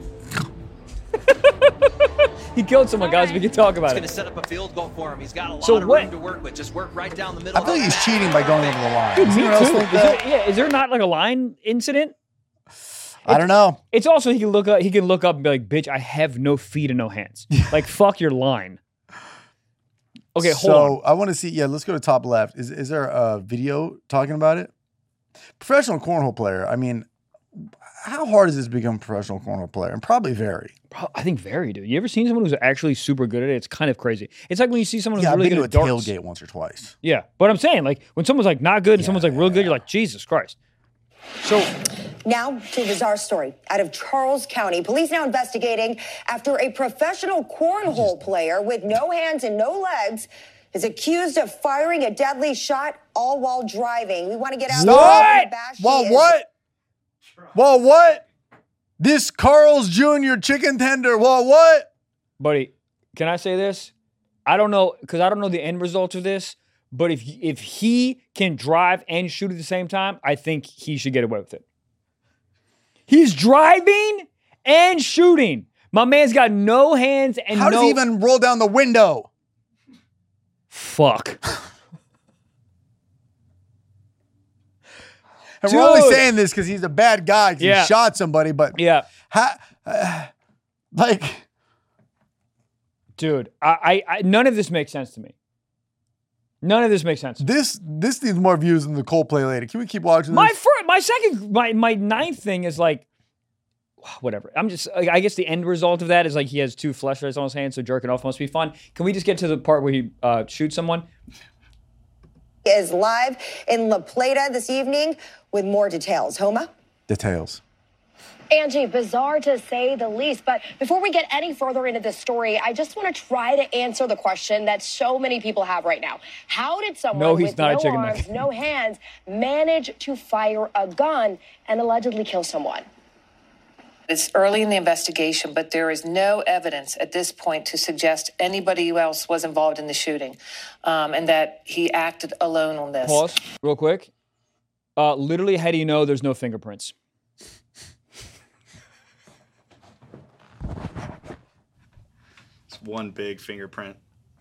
He killed someone, guys. We can talk about it. He's going to set up a field goal for him. He's got a lot of room to work with. Just work right down the middle. I feel like he's cheating by going over the line. Dude, me too. Is there not like a line incident? I don't know. It's also he can look up and be like, "Bitch, I have no feet and no hands." Like, fuck your line. Okay, hold on. So I want to see. Yeah, let's go to top left. Is there a video talking about it? Professional cornhole player. I mean, how hard is this to become a professional cornhole player? And probably very. I think very, dude. You ever seen someone who's actually super good at it? It's kind of crazy. It's like when you see someone who's really good at darts. I've been to a tailgate once or twice. Yeah, but I'm saying, like, when someone's like not good and someone's like real good, you're like, Jesus Christ. So now to a bizarre story out of Charles County. Police now investigating after a professional cornhole player with no hands and no legs is accused of firing a deadly shot all while driving. We want to get out what? Well, what? Well, what? This Carl's Jr. chicken tender. Well, what? Buddy, can I say this? I don't know, because I don't know the end result of this, but if he can drive and shoot at the same time, I think he should get away with it. He's driving and shooting. My man's got no hands and How does he even roll down the window? fuck. And we're only saying this because he's a bad guy. He shot somebody, but like, dude, I none of this makes sense to me. None of this makes sense. This needs more views than the Coldplay lady. Can we keep watching this? My ninth thing is like, whatever. I guess the end result of that is like he has 2 fleshlights on his hands, so jerking off must be fun. Can we just get to the part where he shoots someone? Is live in La Plata this evening with more details. Homa? Details. Angie, bizarre to say the least. But before we get any further into this story, I just want to try to answer the question that so many people have right now. How did someone with no arms, no hands, manage to fire a gun and allegedly kill someone? It's early in the investigation, but there is no evidence at this point to suggest anybody else was involved in the shooting, and that he acted alone on this. Pause real quick. Literally, how do you know there's no fingerprints? It's one big fingerprint.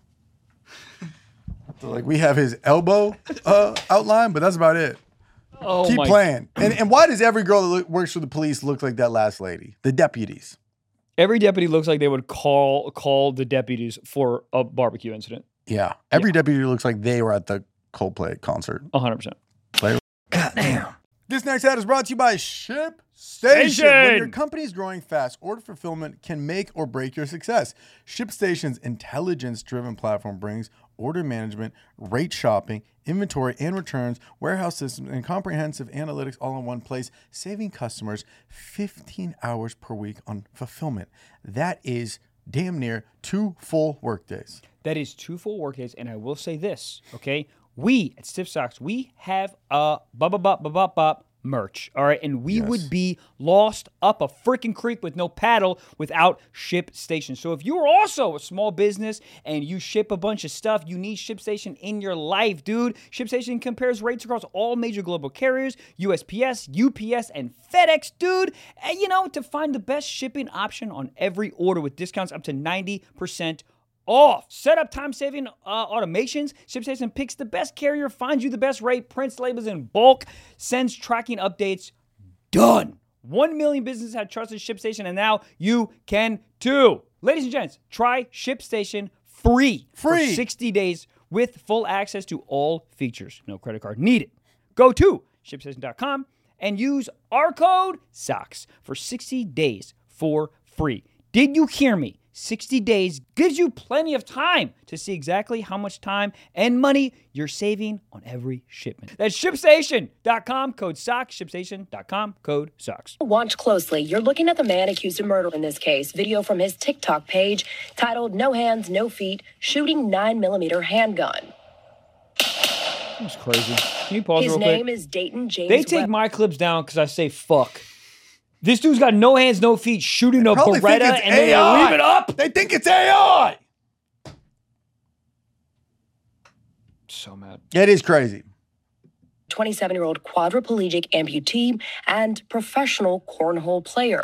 So like we have his elbow outline, but that's about it. Oh, keep playing. And why does every girl that works for the police look like that last lady? The deputies. Every deputy looks like they would call the deputies for a barbecue incident. Yeah. Every deputy looks like they were at the Coldplay concert. 100%. Goddamn. This next ad is brought to you by ShipStation. When your company is growing fast, order fulfillment can make or break your success. ShipStation's intelligence-driven platform brings order management, rate shopping, inventory and returns, warehouse systems, and comprehensive analytics all in one place, saving customers 15 hours per week on fulfillment. That is damn near 2 full workdays. That is 2 full workdays, and I will say this, okay? We at Stiff Socks, we have a merch, all right? And we would be lost up a freaking creek with no paddle without ShipStation. So if you're also a small business and you ship a bunch of stuff, you need ShipStation in your life, dude. ShipStation compares rates across all major global carriers, USPS, UPS, and FedEx, dude. And, to find the best shipping option on every order with discounts up to 90% off. Set up time-saving automations. ShipStation picks the best carrier, finds you the best rate, prints labels in bulk, sends tracking updates. Done. 1 million businesses have trusted ShipStation, and now you can too. Ladies and gents, try ShipStation free for 60 days with full access to all features. No credit card needed. Go to ShipStation.com and use our code SOCKS for 60 days for free. Did you hear me? 60 days gives you plenty of time to see exactly how much time and money you're saving on every shipment. That's ShipStation.com, code SOCKS, ShipStation.com, code SOCKS. Watch closely. You're looking at the man accused of murder in this case. Video from his TikTok page titled No Hands, No Feet, Shooting 9mm Handgun. That's crazy. Can you pause real quick? His name is Dayton James They take my clips down because I say fuck. This dude's got no hands, no feet, shooting a Beretta, and they leave it up. They think it's AI. So mad. It is crazy. 27-year-old quadriplegic amputee and professional cornhole player.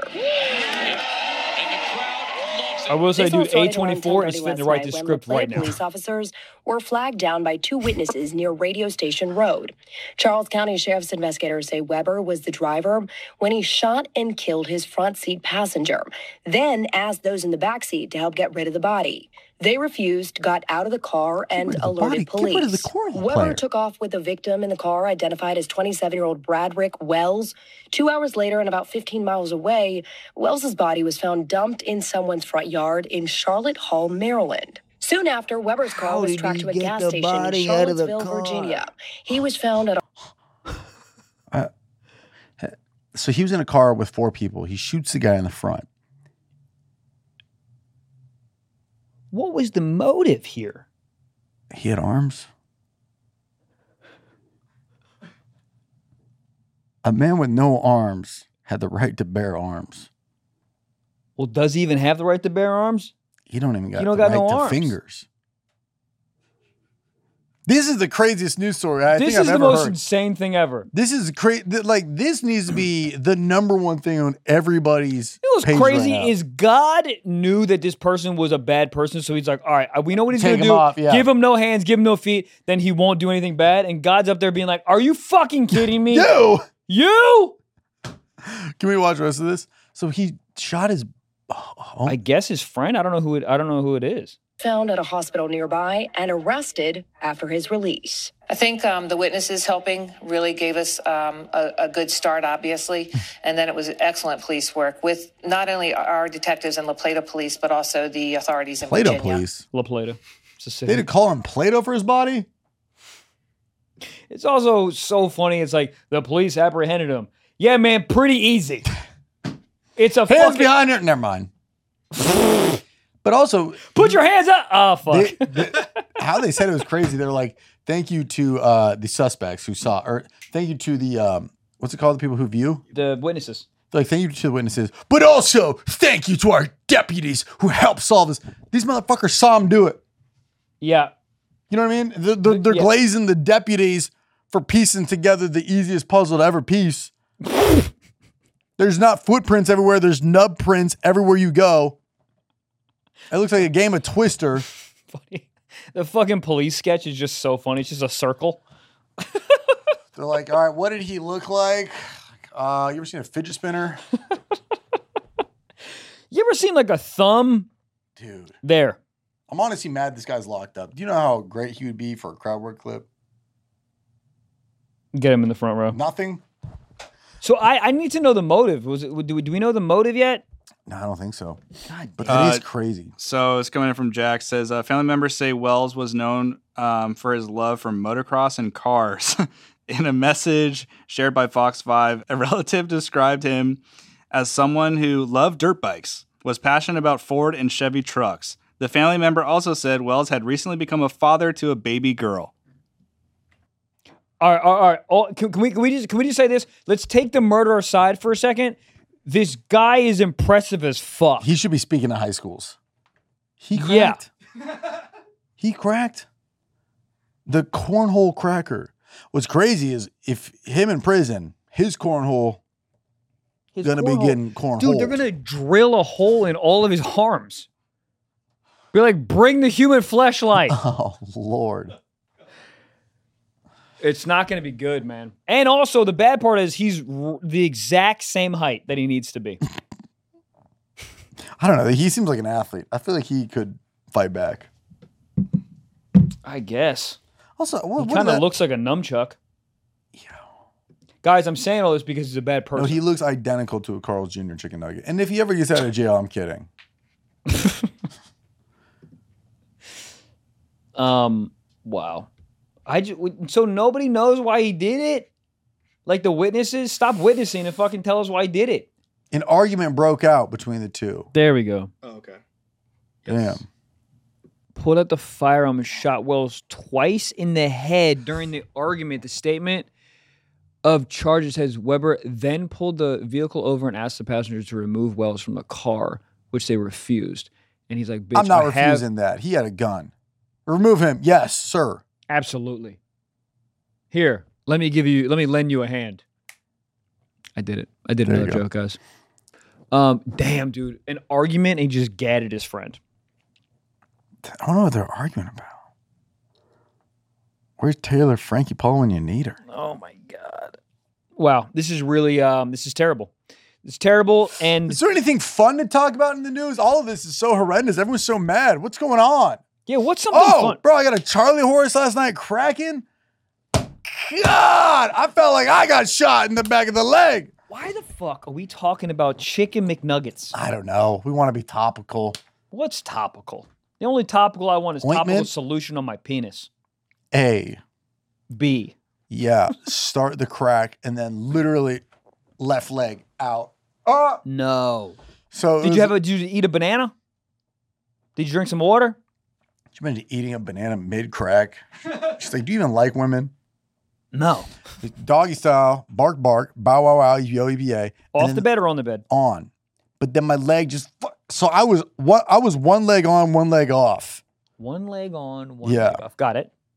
I will say, dude, A24 is fitting to write this script right now. Police officers were flagged down by 2 witnesses near Radio Station Road. Charles County Sheriff's investigators say Weber was the driver when he shot and killed his front seat passenger, then asked those in the back seat to help get rid of the body. They refused, got out of the car, and alerted police. Weber took off with the victim in the car, identified as 27-year-old Bradrick Wells. 2 hours later, and about 15 miles away, Wells's body was found dumped in someone's front yard in Charlotte Hall, Maryland. Soon after, Weber's car was tracked to a gas station in Charlottesville, Virginia. He was found at a... So he was in a car with 4 people. He shoots the guy in the front. What was the motive here? He had arms. A man with no arms had the right to bear arms. Well, does he even have the right to bear arms? You don't even got the right to fingers. This is the craziest news story I think This I've is the ever most heard. insane thing ever. This is crazy. Like, this needs to be the number one thing on everybody's You know what's page crazy right now. is God knew that this person was a bad person, so he's like, all right, we know what he's going Take to him do. off, yeah. Give him no hands, give him no feet, then he won't do anything bad. And God's up there being like, are you fucking kidding me? You? Can we watch the rest of this? So he shot his... I guess his friend. I don't know who it is. Found at a hospital nearby and arrested after his release. I think the witnesses helping really gave us a good start, obviously. And then it was excellent police work with not only our detectives and La Plata police, but also the authorities in Plata Virginia. police. La Plata. It's a city. They didn't call him Plato for his body? It's also so funny. It's like the police apprehended him. Yeah, man, pretty easy. It's a Hands fucking... behind her. Never mind. But also... Put your hands up. Oh, fuck. How they said it was crazy. They're like, thank you to the suspects who saw... Or thank you to the... what's it called? The people who view? The witnesses. They're like, thank you to the witnesses. But also, thank you to our deputies who helped solve this. These motherfuckers saw him do it. Yeah. You know what I mean? They're glazing the deputies for piecing together the easiest puzzle to ever piece. There's not footprints everywhere. There's nub prints everywhere you go. It looks like a game of Twister. Funny. The fucking police sketch is just so funny. It's just a circle. They're like, all right, what did he look like? You ever seen a fidget spinner? You ever seen like a thumb? Dude. There. I'm honestly mad this guy's locked up. Do you know how great he would be for a crowd work clip? Get him in the front row. Nothing. So I need to know the motive. Do we know the motive yet? No, I don't think so. God, but that is crazy. So it's coming in from Jack. Says family members say Wells was known for his love for motocross and cars. In a message shared by Fox 5, a relative described him as someone who loved dirt bikes, was passionate about Ford and Chevy trucks. The family member also said Wells had recently become a father to a baby girl. All right. Can we just say this? Let's take the murder aside for a second. This guy is impressive as fuck. He should be speaking to high schools. He cracked. Yeah. He cracked. The cornhole cracker. What's crazy is if him in prison, his cornhole is going to be getting cornhole. Dude, they're going to drill a hole in all of his arms. Be like, bring the human fleshlight. Oh, Lord. It's not going to be good, man. And also, the bad part is he's the exact same height that he needs to be. I don't know. He seems like an athlete. I feel like he could fight back. I guess. Also, he kind of looks like a nunchuck. Yeah. Guys, I'm saying all this because he's a bad person. No, he looks identical to a Carl's Jr. chicken nugget. And if he ever gets out of jail, I'm kidding. Wow. So nobody knows why he did it? Like the witnesses? Stop witnessing and fucking tell us why he did it. An argument broke out between the two. There we go. Oh, okay. Damn. Pulled out the firearm and shot Wells twice in the head during the argument. The statement of charges says Weber then pulled the vehicle over and asked the passengers to remove Wells from the car, which they refused. And he's like, bitch, I'm not refusing that. He had a gun. Remove him. Yes, sir. Absolutely. Here, let me lend you a hand. I did it. I did another joke, guys. Damn, dude. An argument and he just gadded his friend. I don't know what they're arguing about. Where's Taylor Frankie Paul when you need her? Oh my God. Wow. This is really this is terrible. It's terrible. And is there anything fun to talk about in the news? All of this is so horrendous. Everyone's so mad. What's going on? Yeah, what's something fun? Bro, I got a Charlie horse last night cracking. God, I felt like I got shot in the back of the leg. Why the fuck are we talking about chicken McNuggets? I don't know. We want to be topical. What's topical? The only topical I want is Ointment? topical solution on my penis. A. B. Yeah, start the crack and then literally left leg out. No. So did you eat a banana? Did you drink some water? Did you imagine eating a banana mid-crack? She's like, do you even like women? No. Doggy style, bark, bark, bow, wow, wow, yo-e-b-a. Off the bed or on the bed? On. But then my leg just... So I was one leg on, one leg off. One leg on, one leg off. Got it.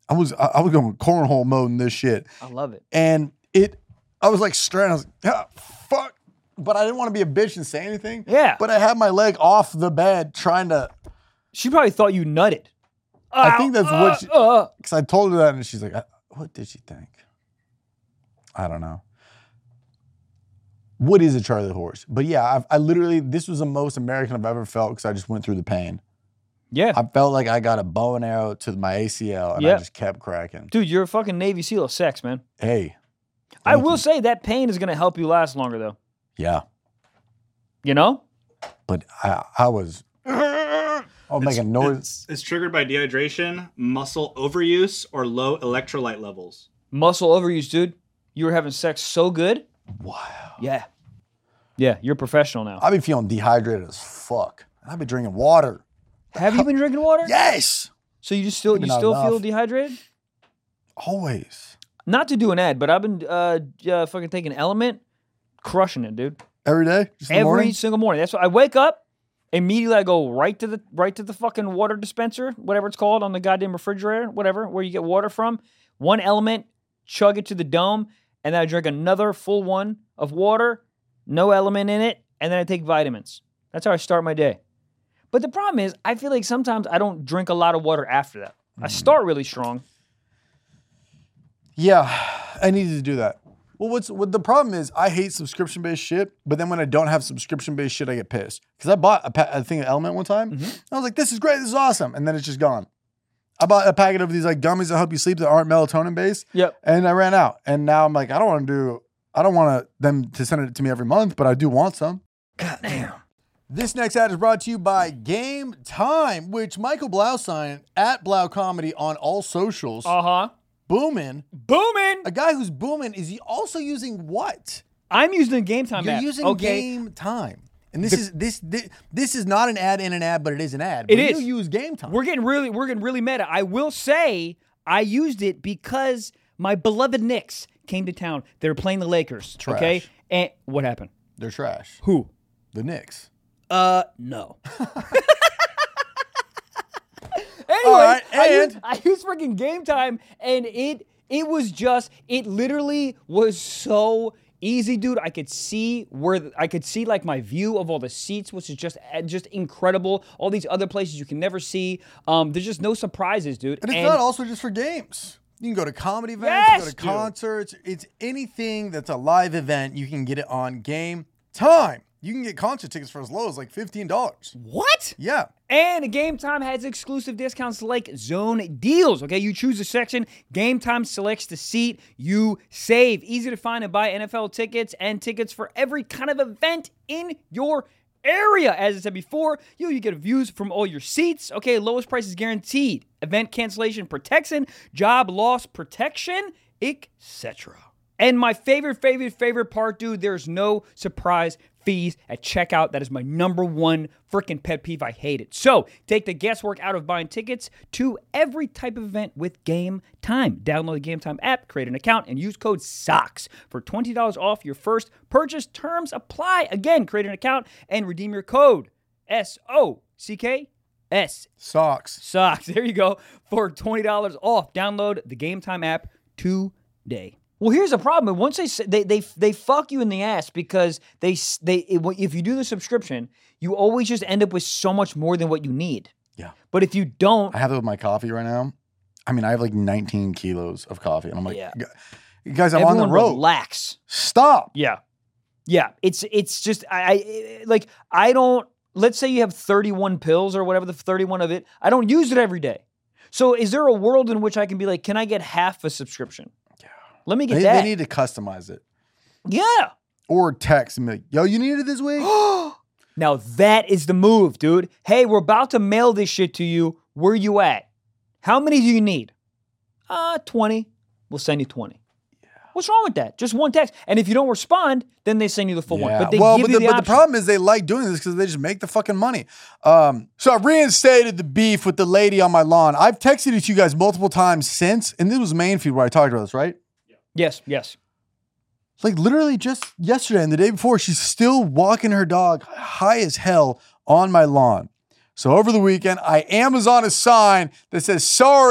I was going cornhole mode in this shit. I love it. And I was like straight. I was like, fuck. But I didn't want to be a bitch and say anything. Yeah. But I had my leg off the bed trying to. She probably thought you nutted. I think that's what she. Because I told her that and she's like, what did she think? I don't know. What is a Charlie horse? But yeah, I literally, this was the most American I've ever felt because I just went through the pain. Yeah. I felt like I got a bow and arrow to my ACL and I just kept cracking. Dude, you're a fucking Navy SEAL of sex, man. Hey. I will say that pain is going to help you last longer, though. Yeah. You know? But I was making noise. It's triggered by dehydration, muscle overuse, or low electrolyte levels. Muscle overuse, dude. You were having sex so good. Wow. Yeah. Yeah, you're a professional now. I've been feeling dehydrated as fuck. I've been drinking water. Have you been drinking water? Yes. So you still feel dehydrated? Always. Not to do an ad, but I've been fucking taking Element, crushing it, dude. Every day? Just in the morning? Single morning. That's what I wake up, immediately I go right to the fucking water dispenser, whatever it's called, on the goddamn refrigerator, whatever, where you get water from. One Element, chug it to the dome, and then I drink another full one of water, no Element in it, and then I take vitamins. That's how I start my day. But the problem is, I feel like sometimes I don't drink a lot of water after that. I start really strong. Yeah, I needed to do that. Well, what the problem is, I hate subscription-based shit, but then when I don't have subscription-based shit, I get pissed. Because I bought a thing of Element one time. I was like, this is great, this is awesome. And then it's just gone. I bought a packet of these like gummies that help you sleep that aren't melatonin-based. Yep. And I ran out. And now I'm like, I don't want them to send it to me every month, but I do want some. God damn. This next ad is brought to you by Game Time, which Michael Blaustein at Blau Comedy on all socials. Booming. A guy who's booming, is he also using what? I'm using Game Time. You're app. using Game Time. And this is not an ad in an ad, but it is an ad. It but is. You use Game Time. We're getting really meta. I will say I used it because my beloved Knicks came to town. They were playing the Lakers. Trash. Okay? And what happened? They're trash. Who? The Knicks. No. All right, I used freaking Game Time, and it literally was so easy, dude. I could see like my view of all the seats, which is just incredible. All these other places you can never see. There's just no surprises, dude. And it's not also just for games. You can go to comedy events, you can go to concerts. It's anything that's a live event, you can get it on Game Time. You can get concert tickets for as low as like $15. What? Yeah. And Game Time has exclusive discounts like Zone Deals. Okay, you choose a section. Game Time selects the seat. You save. Easy to find and buy NFL tickets and tickets for every kind of event in your area. As I said before, you get views from all your seats. Okay, lowest price is guaranteed. Event cancellation protection, job loss protection, etc. And my favorite part, dude, there's no surprise fees at checkout. That is my number one freaking pet peeve. I hate it. So take the guesswork out of buying tickets to every type of event with Game Time. Download the Game Time app, create an account, and use code SOCKS for $20 off your first purchase. Terms apply. Again, create an account and redeem your code SOCKS. Socks. There you go for $20 off. Download the Game Time app today. Well, here's the problem. Once they fuck you in the ass because if you do the subscription, you always just end up with so much more than what you need. Yeah. But if you don't, I have it with my coffee right now. I mean, I have like 19 kilos of coffee, and I'm like, guys, I'm on the road. Relax. Stop. Yeah. It's just I don't. Let's say you have 31 pills or whatever, the 31 of it. I don't use it every day. So is there a world in which I can be like, can I get half a subscription? Let me get that. They need to customize it. Yeah. Or text me, yo, you need it this week? Now that is the move, dude. Hey, we're about to mail this shit to you. Where you at? How many do you need? 20. We'll send you 20. Yeah. What's wrong with that? Just one text. And if you don't respond, then they send you the full one. But the problem is they like doing this because they just make the fucking money. So I reinstated the beef with the lady on my lawn. I've texted it to you guys multiple times since, and this was main feed where I talked about this, right? Yes. Like literally just yesterday and the day before, she's still walking her dog high as hell on my lawn. So over the weekend, I Amazon a sign that says, sorry,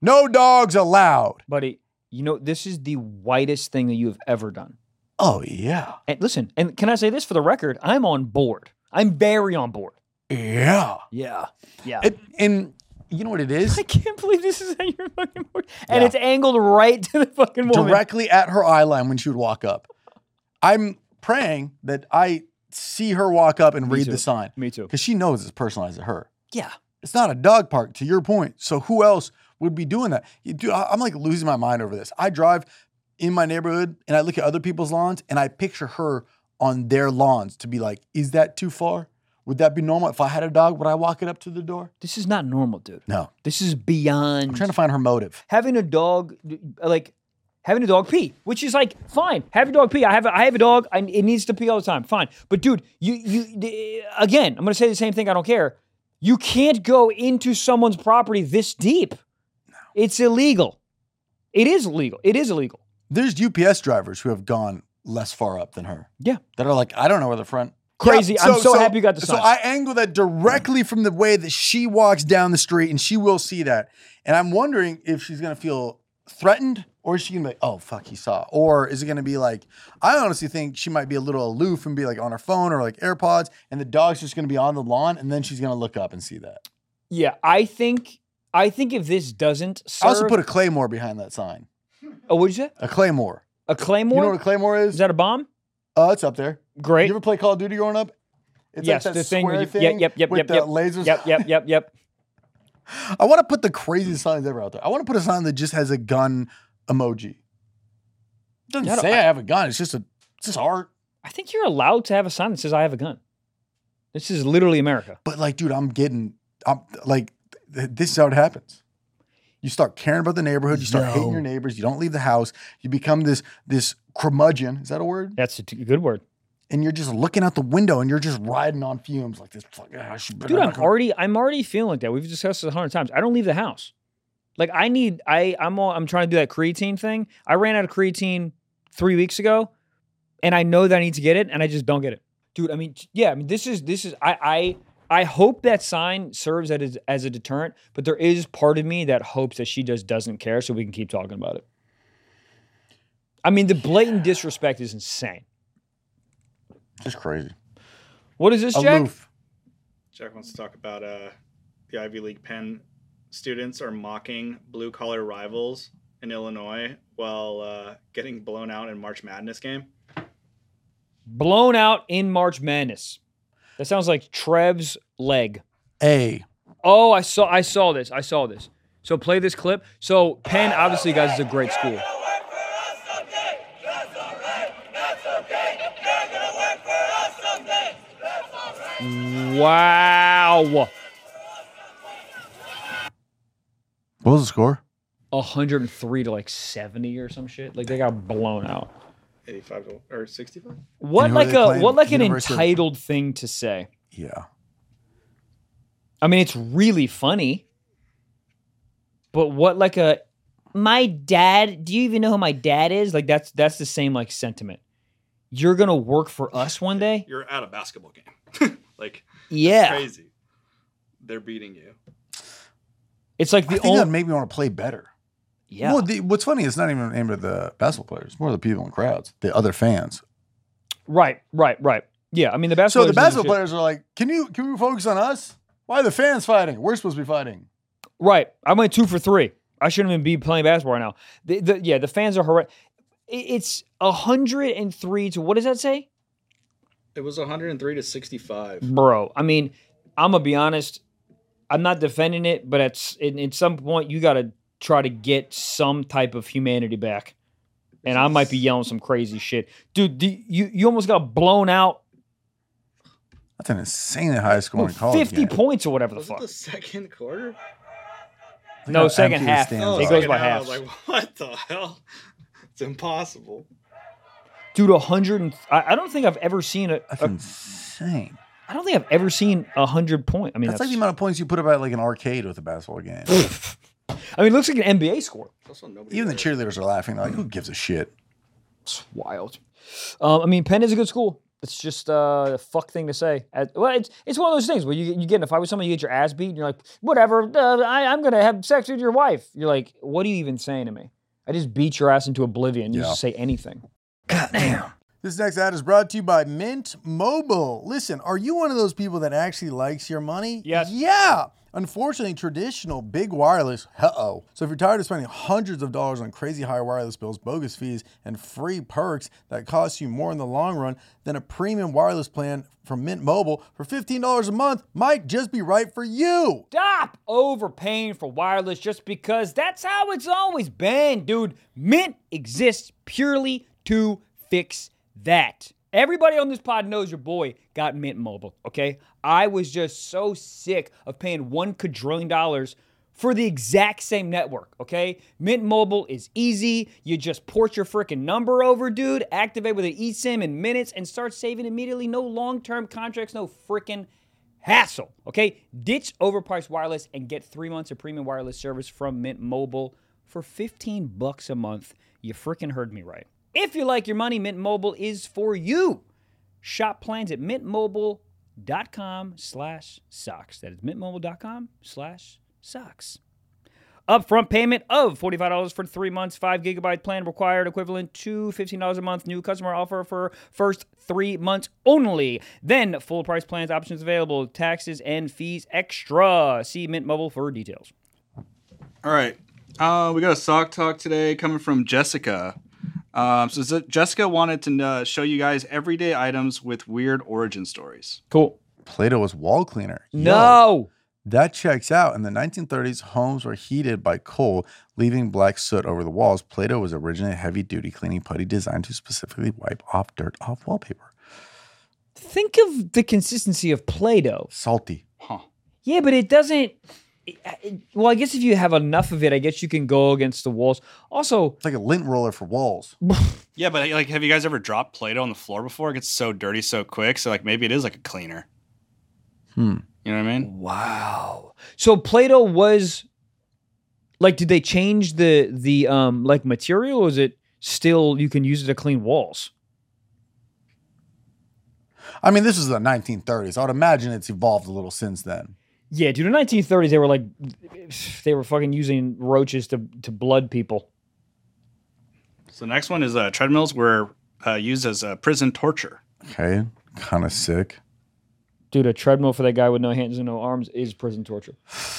No dogs allowed. Buddy, you know, this is the whitest thing that you have ever done. Oh, yeah. And listen, and can I say this for the record? I'm on board. I'm very on board. Yeah. Yeah. Yeah. And you know what it is? I can't believe this is at your fucking board. And it's angled right to the fucking woman. Directly at her eye line when she would walk up. I'm praying that I see her walk up and read the sign. Me too. Because she knows it's personalized to her. Yeah. It's not a dog park, to your point. So who else would be doing that? Dude, I'm like losing my mind over this. I drive in my neighborhood and I look at other people's lawns and I picture her on their lawns to be like, is that too far? Would that be normal? If I had a dog, would I walk it up to the door? This is not normal, dude. No. This is beyond. I'm trying to find her motive. Having a dog, having a dog pee, which is like, fine. Have your dog pee. I have a dog. It needs to pee all the time. Fine. But dude, again, I'm going to say the same thing. I don't care. You can't go into someone's property this deep. No. It's illegal. It is illegal. It is illegal. There's UPS drivers who have gone less far up than her. Yeah. That are like, I don't know where the front. Crazy. Yeah, I'm so happy you got the sign. So I angle that directly from the way that she walks down the street and she will see that. And I'm wondering if she's going to feel threatened or is she going to be like, oh, fuck, he saw. Or is it going to be like, I honestly think she might be a little aloof and be like on her phone or like AirPods and the dog's just going to be on the lawn and then she's going to look up and see that. Yeah, I think if this doesn't serve... I also put a claymore behind that sign. Oh, what'd you say? A claymore. A claymore? You know what a claymore is? Is that a bomb? It's up there. Great. You ever play Call of Duty growing up? It's yes, like that the thing square with thing yep, with the lasers. Yep. I want to put the craziest signs ever out there. I want to put a sign that just has a gun emoji. It doesn't say I have a gun. It's just art. I think you're allowed to have a sign that says I have a gun. This is literally America. But like, dude, this is how it happens. You start caring about the neighborhood. You start hating your neighbors. You don't leave the house. You become this curmudgeon. Is that a word? That's a good word. And you're just looking out the window and you're just riding on fumes like this. Dude, I'm already feeling like that. We've discussed this 100 times. I don't leave the house. Like I'm trying to do that creatine thing. I ran out of creatine 3 weeks ago, and I know that I need to get it, and I just don't get it. Dude, I mean, yeah, I mean, this is I hope that sign serves as a deterrent, but there is part of me that hopes that she just doesn't care, so we can keep talking about it. I mean, the blatant disrespect is insane. Just crazy. What is this, Jack? Jack wants to talk about the Ivy League Penn students are mocking blue-collar rivals in Illinois while getting blown out in March Madness game. Blown out in March Madness. That sounds like Trev's leg. Oh, I saw this. So play this clip. So Penn, obviously, guys, is a great school. Wow. What was the score? 103 to like 70 or some shit. Like they got blown out. 85 or 65? What an entitled thing to say. Yeah. I mean, it's really funny. But my dad, do you even know who my dad is? Like that's the same like sentiment. You're going to work for us one day? You're at a basketball game. Yeah. Crazy. They're beating you. It's like I think that made me want to play better. Yeah. Well, what's funny is not even aimed at the basketball players. It's more the people in crowds, the other fans. Right. Yeah, I mean the basketball. So the basketball players are like, can we focus on us? Why are the fans fighting? We're supposed to be fighting. Right. I went 2 for 3. I shouldn't even be playing basketball right now. The fans are horrific. It's 103 to what does that say? It was 103 to 65. Bro, I mean, I'm gonna be honest. I'm not defending it, but at some point you got to try to get some type of humanity back. And I might be yelling some crazy shit, dude. You almost got blown out. That's an insanely high scoring call. 50 points or whatever the fuck. Was it the second quarter? No, second half. It goes by half. I was like, what the hell? It's impossible. Dude, 100. I don't think I've ever seen That's insane. I don't think I've ever seen 100 points. I mean, that's like the amount of points you put up at like an arcade with a basketball game. I mean, it looks like an NBA score. Even the cheerleaders are laughing. They're like, who gives a shit? It's wild. I mean, Penn is a good school. It's just a fuck thing to say. Well, it's one of those things where you get in a fight with someone, you get your ass beat, and you're like, whatever, I'm going to have sex with your wife. You're like, what are you even saying to me? I just beat your ass into oblivion. You just say anything. God damn. This next ad is brought to you by Mint Mobile. Listen, are you one of those people that actually likes your money? Yes. Yeah. Unfortunately, traditional big wireless, So if you're tired of spending hundreds of dollars on crazy high wireless bills, bogus fees, and free perks that cost you more in the long run, then a premium wireless plan from Mint Mobile for $15 a month might just be right for you. Stop overpaying for wireless just because that's how it's always been, dude. Mint exists purely to fix that. Everybody on this pod knows your boy got Mint Mobile, okay? I was just so sick of paying $1 quadrillion for the exact same network, okay? Mint Mobile is easy. You just port your freaking number over, dude, activate with an eSIM in minutes, and start saving immediately. No long-term contracts, no freaking hassle, okay? Ditch overpriced wireless and get 3 months of premium wireless service from Mint Mobile for $15 a month. You freaking heard me right. If you like your money, Mint Mobile is for you. Shop plans at mintmobile.com/socks. That is mintmobile.com/socks. Upfront payment of $45 for 3 months, 5 gigabyte plan required, equivalent to $15 a month. New customer offer for first 3 months only. Then full price plans options available, taxes and fees extra. See Mint Mobile for details. All right. We got a sock talk today coming from Jessica. So Jessica wanted to show you guys everyday items with weird origin stories. Cool. Play-Doh was wall cleaner. No. That checks out. In the 1930s, homes were heated by coal, leaving black soot over the walls. Play-Doh was originally a heavy-duty cleaning putty designed to specifically wipe off dirt off wallpaper. Think of the consistency of Play-Doh. Salty. Huh. Yeah, but it doesn't... Well, I guess if you have enough of it, I guess you can go against the walls. Also... It's like a lint roller for walls. Yeah, but like, have you guys ever dropped Play-Doh on the floor before? It gets so dirty so quick. So like maybe it is like a cleaner. You know what I mean? Wow. So Play-Doh was... Like, did they change the like material, or is it still you can use it to clean walls? I mean, this is the 1930s. I would imagine it's evolved a little since then. Yeah, dude, in the 1930s, they were fucking using roaches to blood people. So the next one is treadmills were used as prison torture. Okay, kind of sick. Dude, a treadmill for that guy with no hands and no arms is prison torture.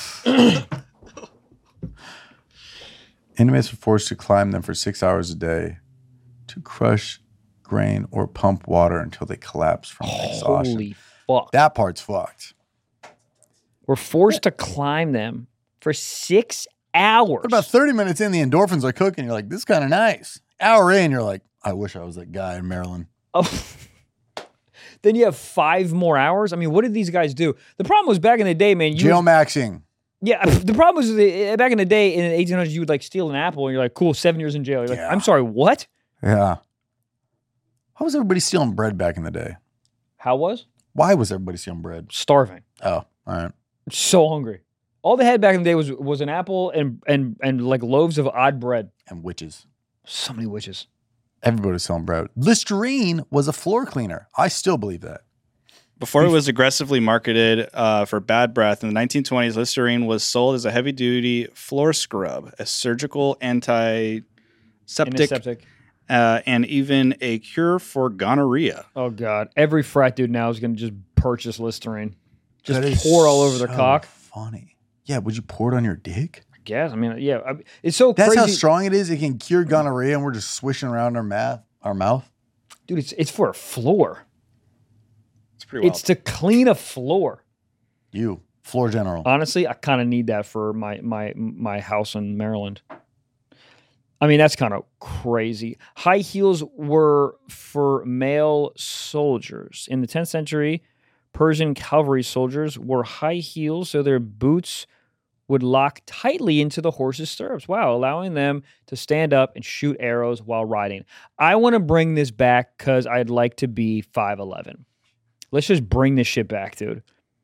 Inmates were forced to climb them for 6 hours a day to crush grain or pump water until they collapsed from exhaustion. Holy fuck. That part's fucked. We're forced to climb them for 6 hours. What about 30 minutes in, the endorphins are cooking. You're like, this is kind of nice. Hour in, you're like, I wish I was that guy in Maryland. Oh, then you have 5 more hours? I mean, what did these guys do? The problem was back in the day, man. Geomaxing. Yeah, the problem was back in the day, in the 1800s, you would like steal an apple and you're like, cool, 7 years in jail. You're like, I'm sorry, what? Yeah. How was everybody stealing bread back in the day? How was? Why was everybody stealing bread? Starving. Oh, all right. So hungry. All they had back in the day was an apple and like loaves of odd bread. And witches. So many witches. Everybody was selling bread. Listerine was a floor cleaner. I still believe that. Before it was aggressively marketed for bad breath, in the 1920s, Listerine was sold as a heavy-duty floor scrub, a surgical antiseptic, and even a cure for gonorrhea. Oh, God. Every frat dude now is going to just purchase Listerine. Just pour all over their cock. Funny. Yeah, would you pour it on your dick? I guess. I mean, yeah. It's so That's crazy. how strong it is. It can cure gonorrhea, and we're just swishing around our mouth. Dude, it's for a floor. It's pretty wild. It's to clean a floor. You, floor general. Honestly, I kind of need that for my house in Maryland. I mean, that's kind of crazy. High heels were for male soldiers. In the 10th century, Persian cavalry soldiers wore high heels so their boots would lock tightly into the horse's stirrups. Wow, allowing them to stand up and shoot arrows while riding. I want to bring this back because I'd like to be 5'11". Let's just bring this shit back, dude.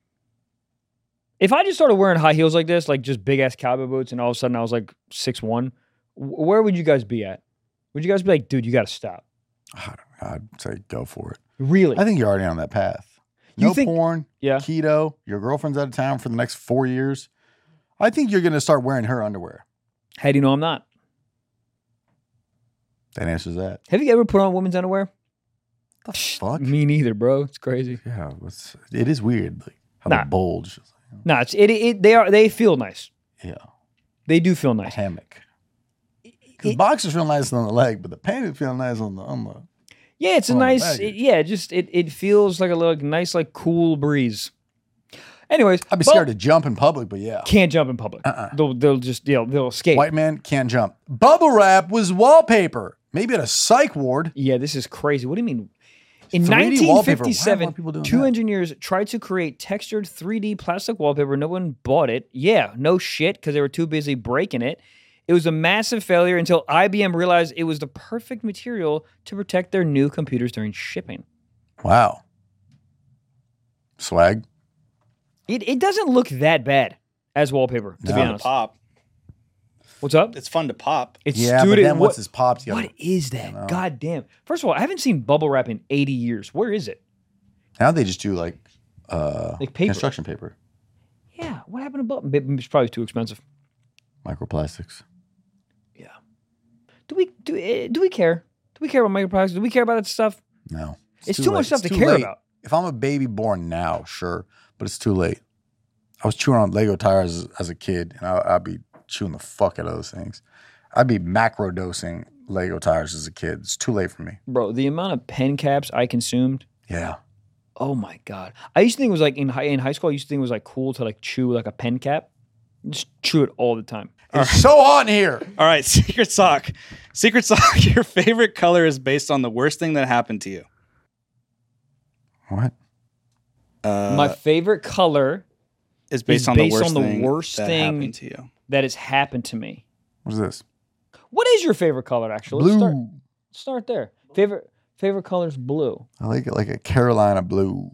If I just started wearing high heels like this, like just big-ass cowboy boots, and all of a sudden I was like 6'1", where would you guys be at? Would you guys be like, dude, you got to stop? I'd say go for it. Really? I think you're already on that path. No porn, yeah. keto, your girlfriend's out of town for the next 4 years. I think you're going to start wearing her underwear. How do you know I'm not? That answers that. Have you ever put on women's underwear? The fuck? Me neither, bro. It's crazy. Yeah, it is weird. Like how they bulge. Nah, they feel nice. Yeah. They do feel nice. Hammock. Because boxers feel nice on the leg, but the panties feel nice on the Yeah, it's a nice. It feels like a little nice, like cool breeze. Anyways, I'd be scared to jump in public, but yeah, can't jump in public. They'll just they'll escape. White man can't jump. Bubble wrap was wallpaper. Maybe at a psych ward. Yeah, this is crazy. What do you mean? In 1957, 1957, two engineers tried to create textured 3D plastic wallpaper. No one bought it. Yeah, no shit, because they were too busy breaking it. It was a massive failure until IBM realized it was the perfect material to protect their new computers during shipping. Wow. Swag. It doesn't look that bad as wallpaper, to be honest. Pop. What's up? It's fun to pop. It's but then once it's popped, you what is that? God damn. First of all, I haven't seen bubble wrap in 80 years. Where is it? Now they just do like paper. construction paper. Yeah. What happened to bubble? It's probably too expensive. Microplastics. Yeah. Do we care? Do we care about microplastics? Do we care about that stuff? No. It's too much stuff to care about. If I'm a baby born now, sure, but it's too late. I was chewing on Lego tires as a kid, and I'd be chewing the fuck out of those things. I'd be macro dosing Lego tires as a kid. It's too late for me. Bro, the amount of pen caps I consumed. Yeah. Oh my God. I used to think it was like in high school, I used to think it was like cool to like chew like a pen cap. Just chew it all the time. It's so hot in here. All right, Secret Sock. Secret Sock, your favorite color is based on the worst thing that happened to you. What? My favorite color is based on the worst thing happened to you. That has happened to me. What's this? What is your favorite color, actually? Blue. Let's start there. Favorite color is blue. I like it like a Carolina blue.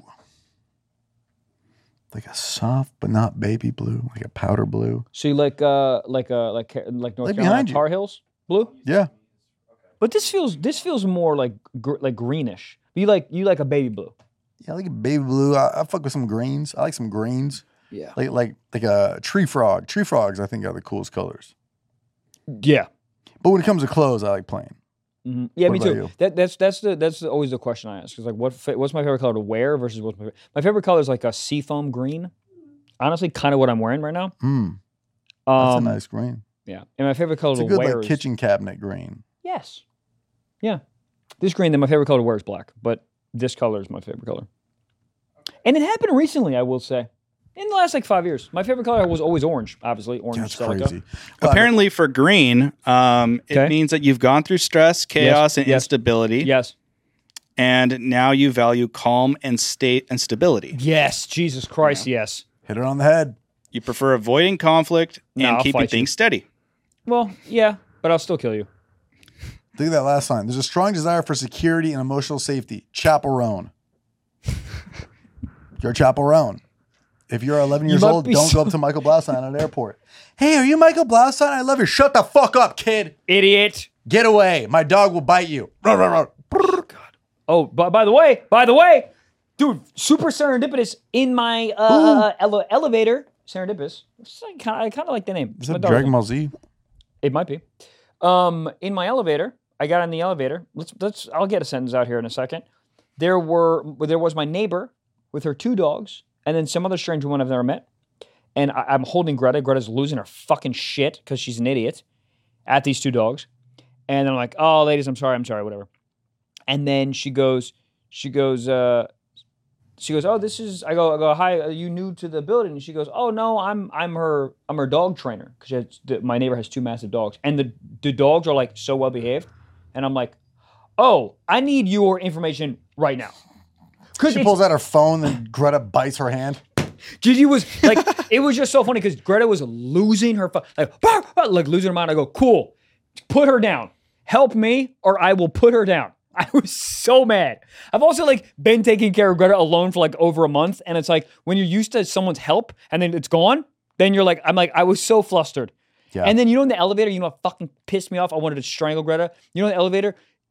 Like a soft but not baby blue, like a powder blue. So you like North Carolina Tar Heels blue? Yeah. But this feels more like greenish. You like a baby blue. Yeah, I like a baby blue. I fuck with some greens. I like some greens. Yeah. Like a tree frog. Tree frogs, I think, are the coolest colors. Yeah. But when it comes to clothes, I like plain. Mm-hmm. Yeah, What me about too. That's always the question I ask. Is like, what's my favorite color to wear versus what's my favorite color is like a seafoam green. Honestly, kind of what I'm wearing right now. That's a nice green. Yeah, and my favorite color It's a to good wear like is kitchen cabinet green. Yes. Yeah. This green, then my favorite color to wear is black, but this color is my favorite color. And it happened recently, I will say. In the last 5 years. My favorite color was always orange, obviously. Orange. That's Celica. crazy. Apparently for green, it means that you've gone through stress, chaos, and instability. Yes. And now you value calm and stability. Yes. Jesus Christ, yes. Hit it on the head. You prefer avoiding conflict and keeping things steady. Well, yeah, but I'll still kill you. Look at that last line. There's a strong desire for security and emotional safety. Chaperone. You're a chaperone. If you're 11 years old, don't go up to Michael Blaustein at an airport. Hey, are you Michael Blaustein? I love you. Shut the fuck up, kid. Idiot. Get away. My dog will bite you. God. Oh, by the way, dude, super serendipitous in my elevator. Serendipitous. I kind of like the name. Is that Dragon Ball Z? It might be. In my elevator, I got in the elevator. I'll get a sentence out here in a second. There was my neighbor with her 2 dogs. And then some other strange woman I've never met. And I'm holding Greta. Greta's losing her fucking shit because she's an idiot at these 2 dogs. And then I'm like, oh, ladies, I'm sorry, whatever. And then she goes, oh, this is, I go, hi, are you new to the building? And she goes, oh, no, I'm her dog trainer. Because my neighbor has 2 massive dogs. And the dogs are so well behaved. And I'm like, oh, I need your information right now. She pulls out her phone and Greta bites her hand. Gigi was it was just so funny because Greta was losing her phone, losing her mind. I go, cool, put her down. Help me or I will put her down. I was so mad. I've also been taking care of Greta alone for over a month. And it's when you're used to someone's help and then it's gone, then you're I was so flustered. Yeah. And then in the elevator, what fucking pissed me off? I wanted to strangle Greta. In the elevator,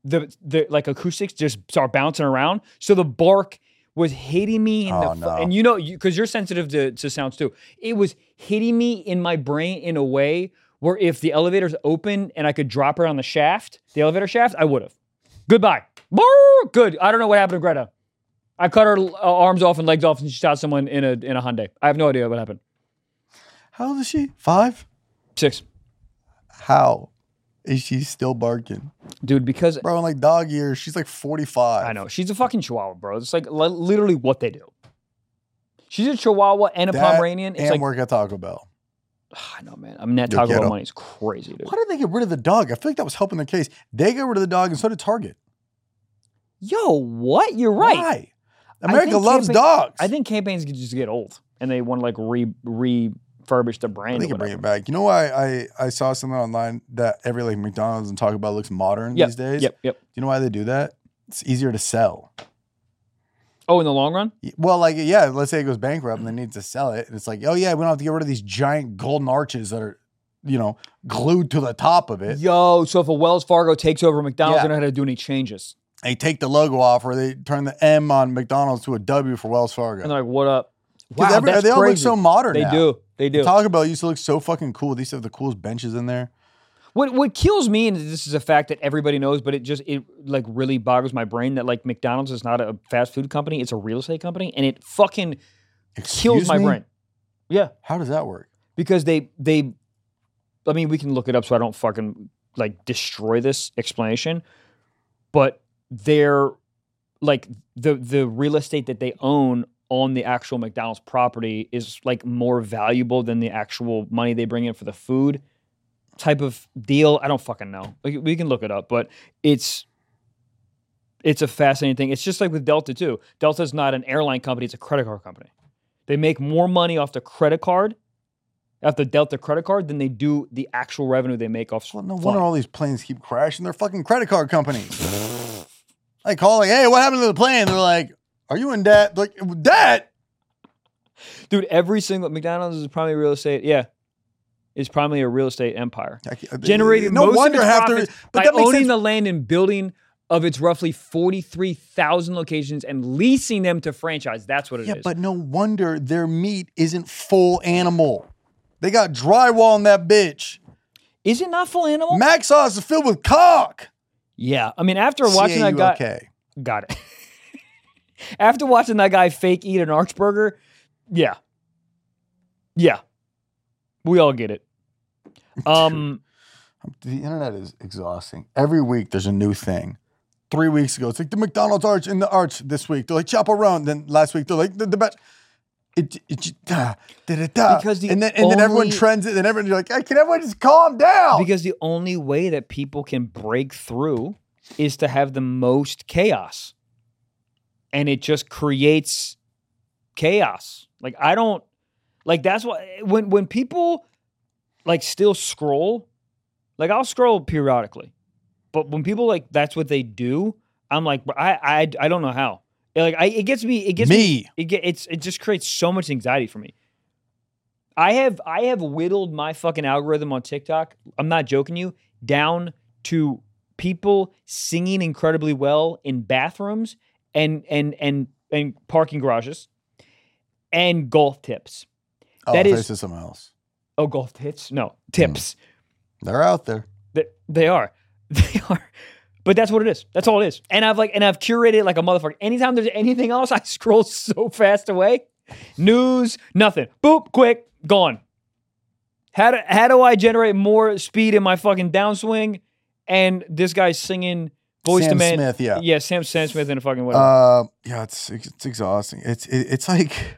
the like acoustics just start bouncing around. So the bark was hitting me in and because you're sensitive to sounds too. It was hitting me in my brain in a way where if the elevator's open and I could drop her on the elevator shaft, I would have. Goodbye. Good. I don't know what happened to Greta. I cut her arms off and legs off and she shot someone in a Hyundai. I have no idea what happened. How old is she? 5? 6. How is she still barking? Dude, because... Bro, in like dog years, she's like 45. I know. She's a fucking chihuahua, bro. It's like literally what they do. She's a chihuahua and a Pomeranian. It's and like, work at Taco Bell. I know, man. I mean, that Taco Bell money is crazy, dude. Why did they get rid of the dog? I feel like that was helping their case. They got rid of the dog and so did Target. Yo, what? You're right. Why? America loves dogs. I think campaigns just get old and they want to like refurbish the brand. They can bring it back. You know why I saw something online that every like McDonald's and Taco Bell looks modern these days? Yep. Do you know why they do that? It's easier to sell. Oh, in the long run? Well, like, yeah, let's say it goes bankrupt and they need to sell it. And it's like, oh, yeah, we don't have to get rid of these giant golden arches that are, glued to the top of it. Yo, so if a Wells Fargo takes over McDonald's, they don't have to do any changes. They take the logo off or they turn the M on McDonald's to a W for Wells Fargo. And they're like, what up? Wow, they all look so modern They now. They do. Taco Bell used to look so fucking cool. They used to have the coolest benches in there. What kills me, and this is a fact that everybody knows, but it like really boggles my brain that like McDonald's is not a fast food company; it's a real estate company, and it fucking kills my brain. Yeah, how does that work? Because they, I mean, we can look it up so I don't fucking like destroy this explanation, but they're like the real estate that they own on the actual McDonald's property is like more valuable than the actual money they bring in for the food. Type of deal. I don't fucking know. We can look it up, but it's a fascinating thing. It's just like with Delta too. Delta's not an airline company, it's a credit card company. They make more money off the credit card, off the Delta credit card, than they do the actual revenue they make off. Well, no wonder all these planes keep crashing. They're fucking credit card companies. Like calling, hey, what happened to the plane? They're like, are you in debt? Like, debt? Dude, every single McDonald's is probably real estate. Yeah. Is primarily a real estate empire, generating most of its profits by owning the land and building of its roughly 43,000 locations and leasing them to franchise. That's what it is. Yeah, but no wonder their meat isn't full animal. They got drywall in that bitch. Is it not full animal? Mac sauce is filled with cock. Yeah, I mean, after watching that guy, got it. After watching that guy fake eat an Archburger, yeah, we all get it. The internet is exhausting. Every week there's a new thing. 3 weeks ago, it's like the McDonald's arch in the arch this week. They're like Chaparral. Then last week they're like the best. Because then everyone trends it. And everyone you're like, hey, can everyone just calm down? Because the only way that people can break through is to have the most chaos, and it just creates chaos. Like I don't like. That's why when people like still scroll, like I'll scroll periodically, but when people like that's what they do, I'm like I don't know how. Like it gets me. It just creates so much anxiety for me. I have whittled my fucking algorithm on TikTok. I'm not joking you, down to people singing incredibly well in bathrooms and parking garages and golf tips. Oh, that is something else. Oh, golf tips? No, tips. They're out there. They are. They are. But that's what it is. That's all it is. And I've curated it like a motherfucker. Anytime there's anything else, I scroll so fast away. News, nothing. Boop, quick, gone. How do I generate more speed in my fucking downswing? And this guy's singing Boyz II Men. Smith, yeah. Yeah, Sam Smith in a fucking whatever. Yeah, it's exhausting. It's like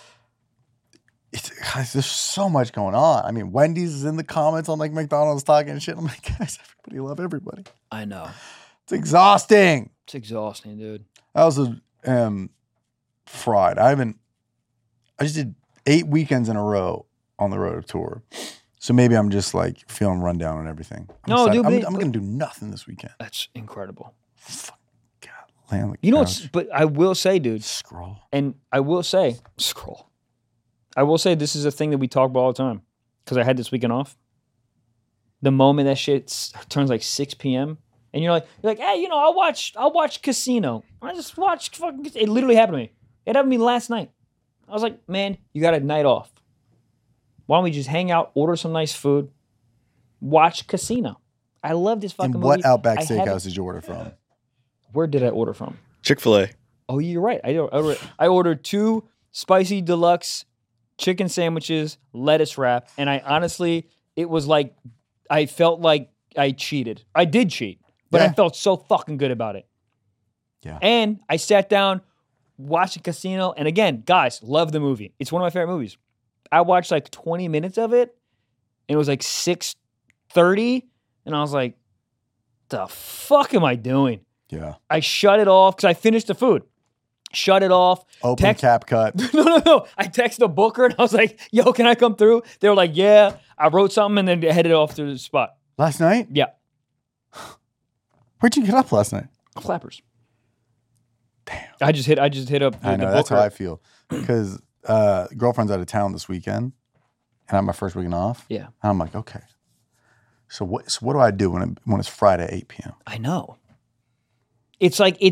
guys, there's so much going on. I mean, Wendy's is in the comments on like McDonald's talking and shit. I'm like, guys, everybody love everybody. I know. It's exhausting. It's exhausting, dude. I also fried. I just did 8 weekends in a row on the road tour. So maybe I'm just like feeling run down on everything. I'm going to do nothing this weekend. That's incredible. God, lay on the you couch. know, but I will say, dude. Scroll. And I will say, scroll. I will say this is a thing that we talk about all the time because I had this weekend off. The moment that shit turns like 6 p.m., And you're like, hey, I'll watch Casino. I just watched fucking. It literally happened to me. It happened to me last night. I was like, man, you got a night off. Why don't we just hang out, order some nice food, watch Casino? I love this fucking movie. And what Outback Steakhouse did you order from? Where did I order from? Chick-fil-A. Oh, you're right. I ordered 2 spicy deluxe chicken sandwiches, lettuce wrap, and it was like I felt like I cheated. I did cheat, but I felt so fucking good about it. Yeah. And I sat down, watched Casino, and again, guys, love the movie. It's one of my favorite movies. I watched like 20 minutes of it, and it was like 6:30, and I was like, the fuck am I doing? Yeah. I shut it off because I finished the food. Shut it off. Open cap cut. No. I texted the booker and I was like, yo, can I come through? They were like, yeah. I wrote something and then headed off to the spot. Last night? Yeah. Where'd you get up last night? Flappers. Damn. I just hit up I know, the that's booker. how I feel. Because girlfriend's out of town this weekend and I'm my first weekend off. Yeah. And I'm like, okay. So what do I do when it's Friday at 8 p.m.? I know. It's like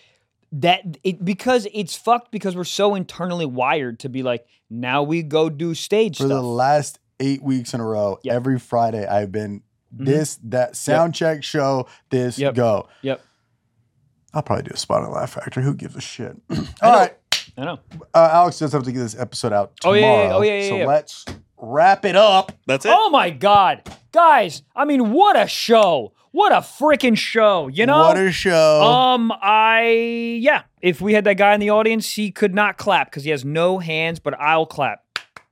because it's fucked because we're so internally wired to be like, now we go do stage For stuff. the last 8 weeks in a row, every Friday I've been that sound check show, go. Yep. I'll probably do a spot on Laugh Factory. Who gives a shit? All right. I know. Alex does have to get this episode out tomorrow. So let's wrap it up. That's it. Oh my God. Guys, I mean, what a show. What a freaking show, What a show. If we had that guy in the audience, he could not clap because he has no hands, but I'll clap.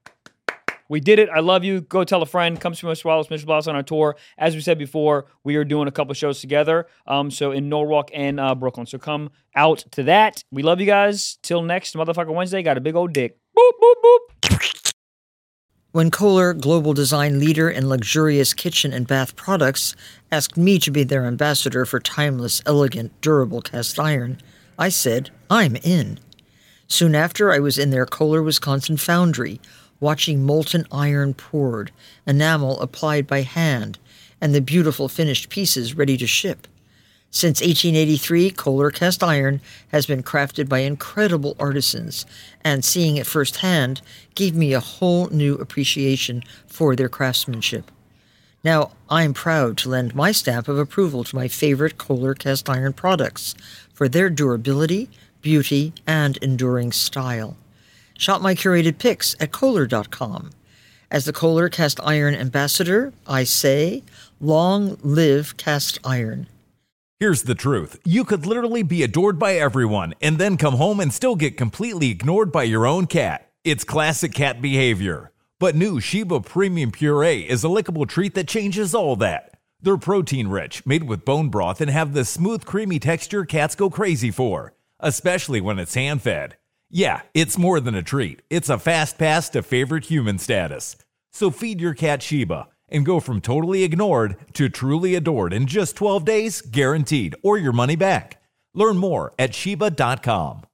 We did it. I love you. Go tell a friend. Come see my Swallows, Mitchell Blouse on our tour. As we said before, we are doing a couple shows together. So in Norwalk and Brooklyn. So come out to that. We love you guys. Till next motherfucker Wednesday. Got a big old dick. Boop, boop, boop. When Kohler, global design leader in luxurious kitchen and bath products, asked me to be their ambassador for timeless, elegant, durable cast iron, I said, I'm in. Soon after, I was in their Kohler, Wisconsin foundry, watching molten iron poured, enamel applied by hand, and the beautiful finished pieces ready to ship. Since 1883, Kohler cast iron has been crafted by incredible artisans, and seeing it firsthand gave me a whole new appreciation for their craftsmanship. Now, I'm proud to lend my stamp of approval to my favorite Kohler cast iron products for their durability, beauty, and enduring style. Shop my curated picks at Kohler.com. As the Kohler cast iron ambassador, I say, long live cast iron. Here's the truth. You could literally be adored by everyone and then come home and still get completely ignored by your own cat. It's classic cat behavior. But new Sheba Premium Puree is a lickable treat that changes all that. They're protein-rich, made with bone broth, and have the smooth, creamy texture cats go crazy for, especially when it's hand-fed. Yeah, it's more than a treat. It's a fast pass to favorite human status. So feed your cat Sheba and go from totally ignored to truly adored in just 12 days, guaranteed, or your money back. Learn more at Sheba.com.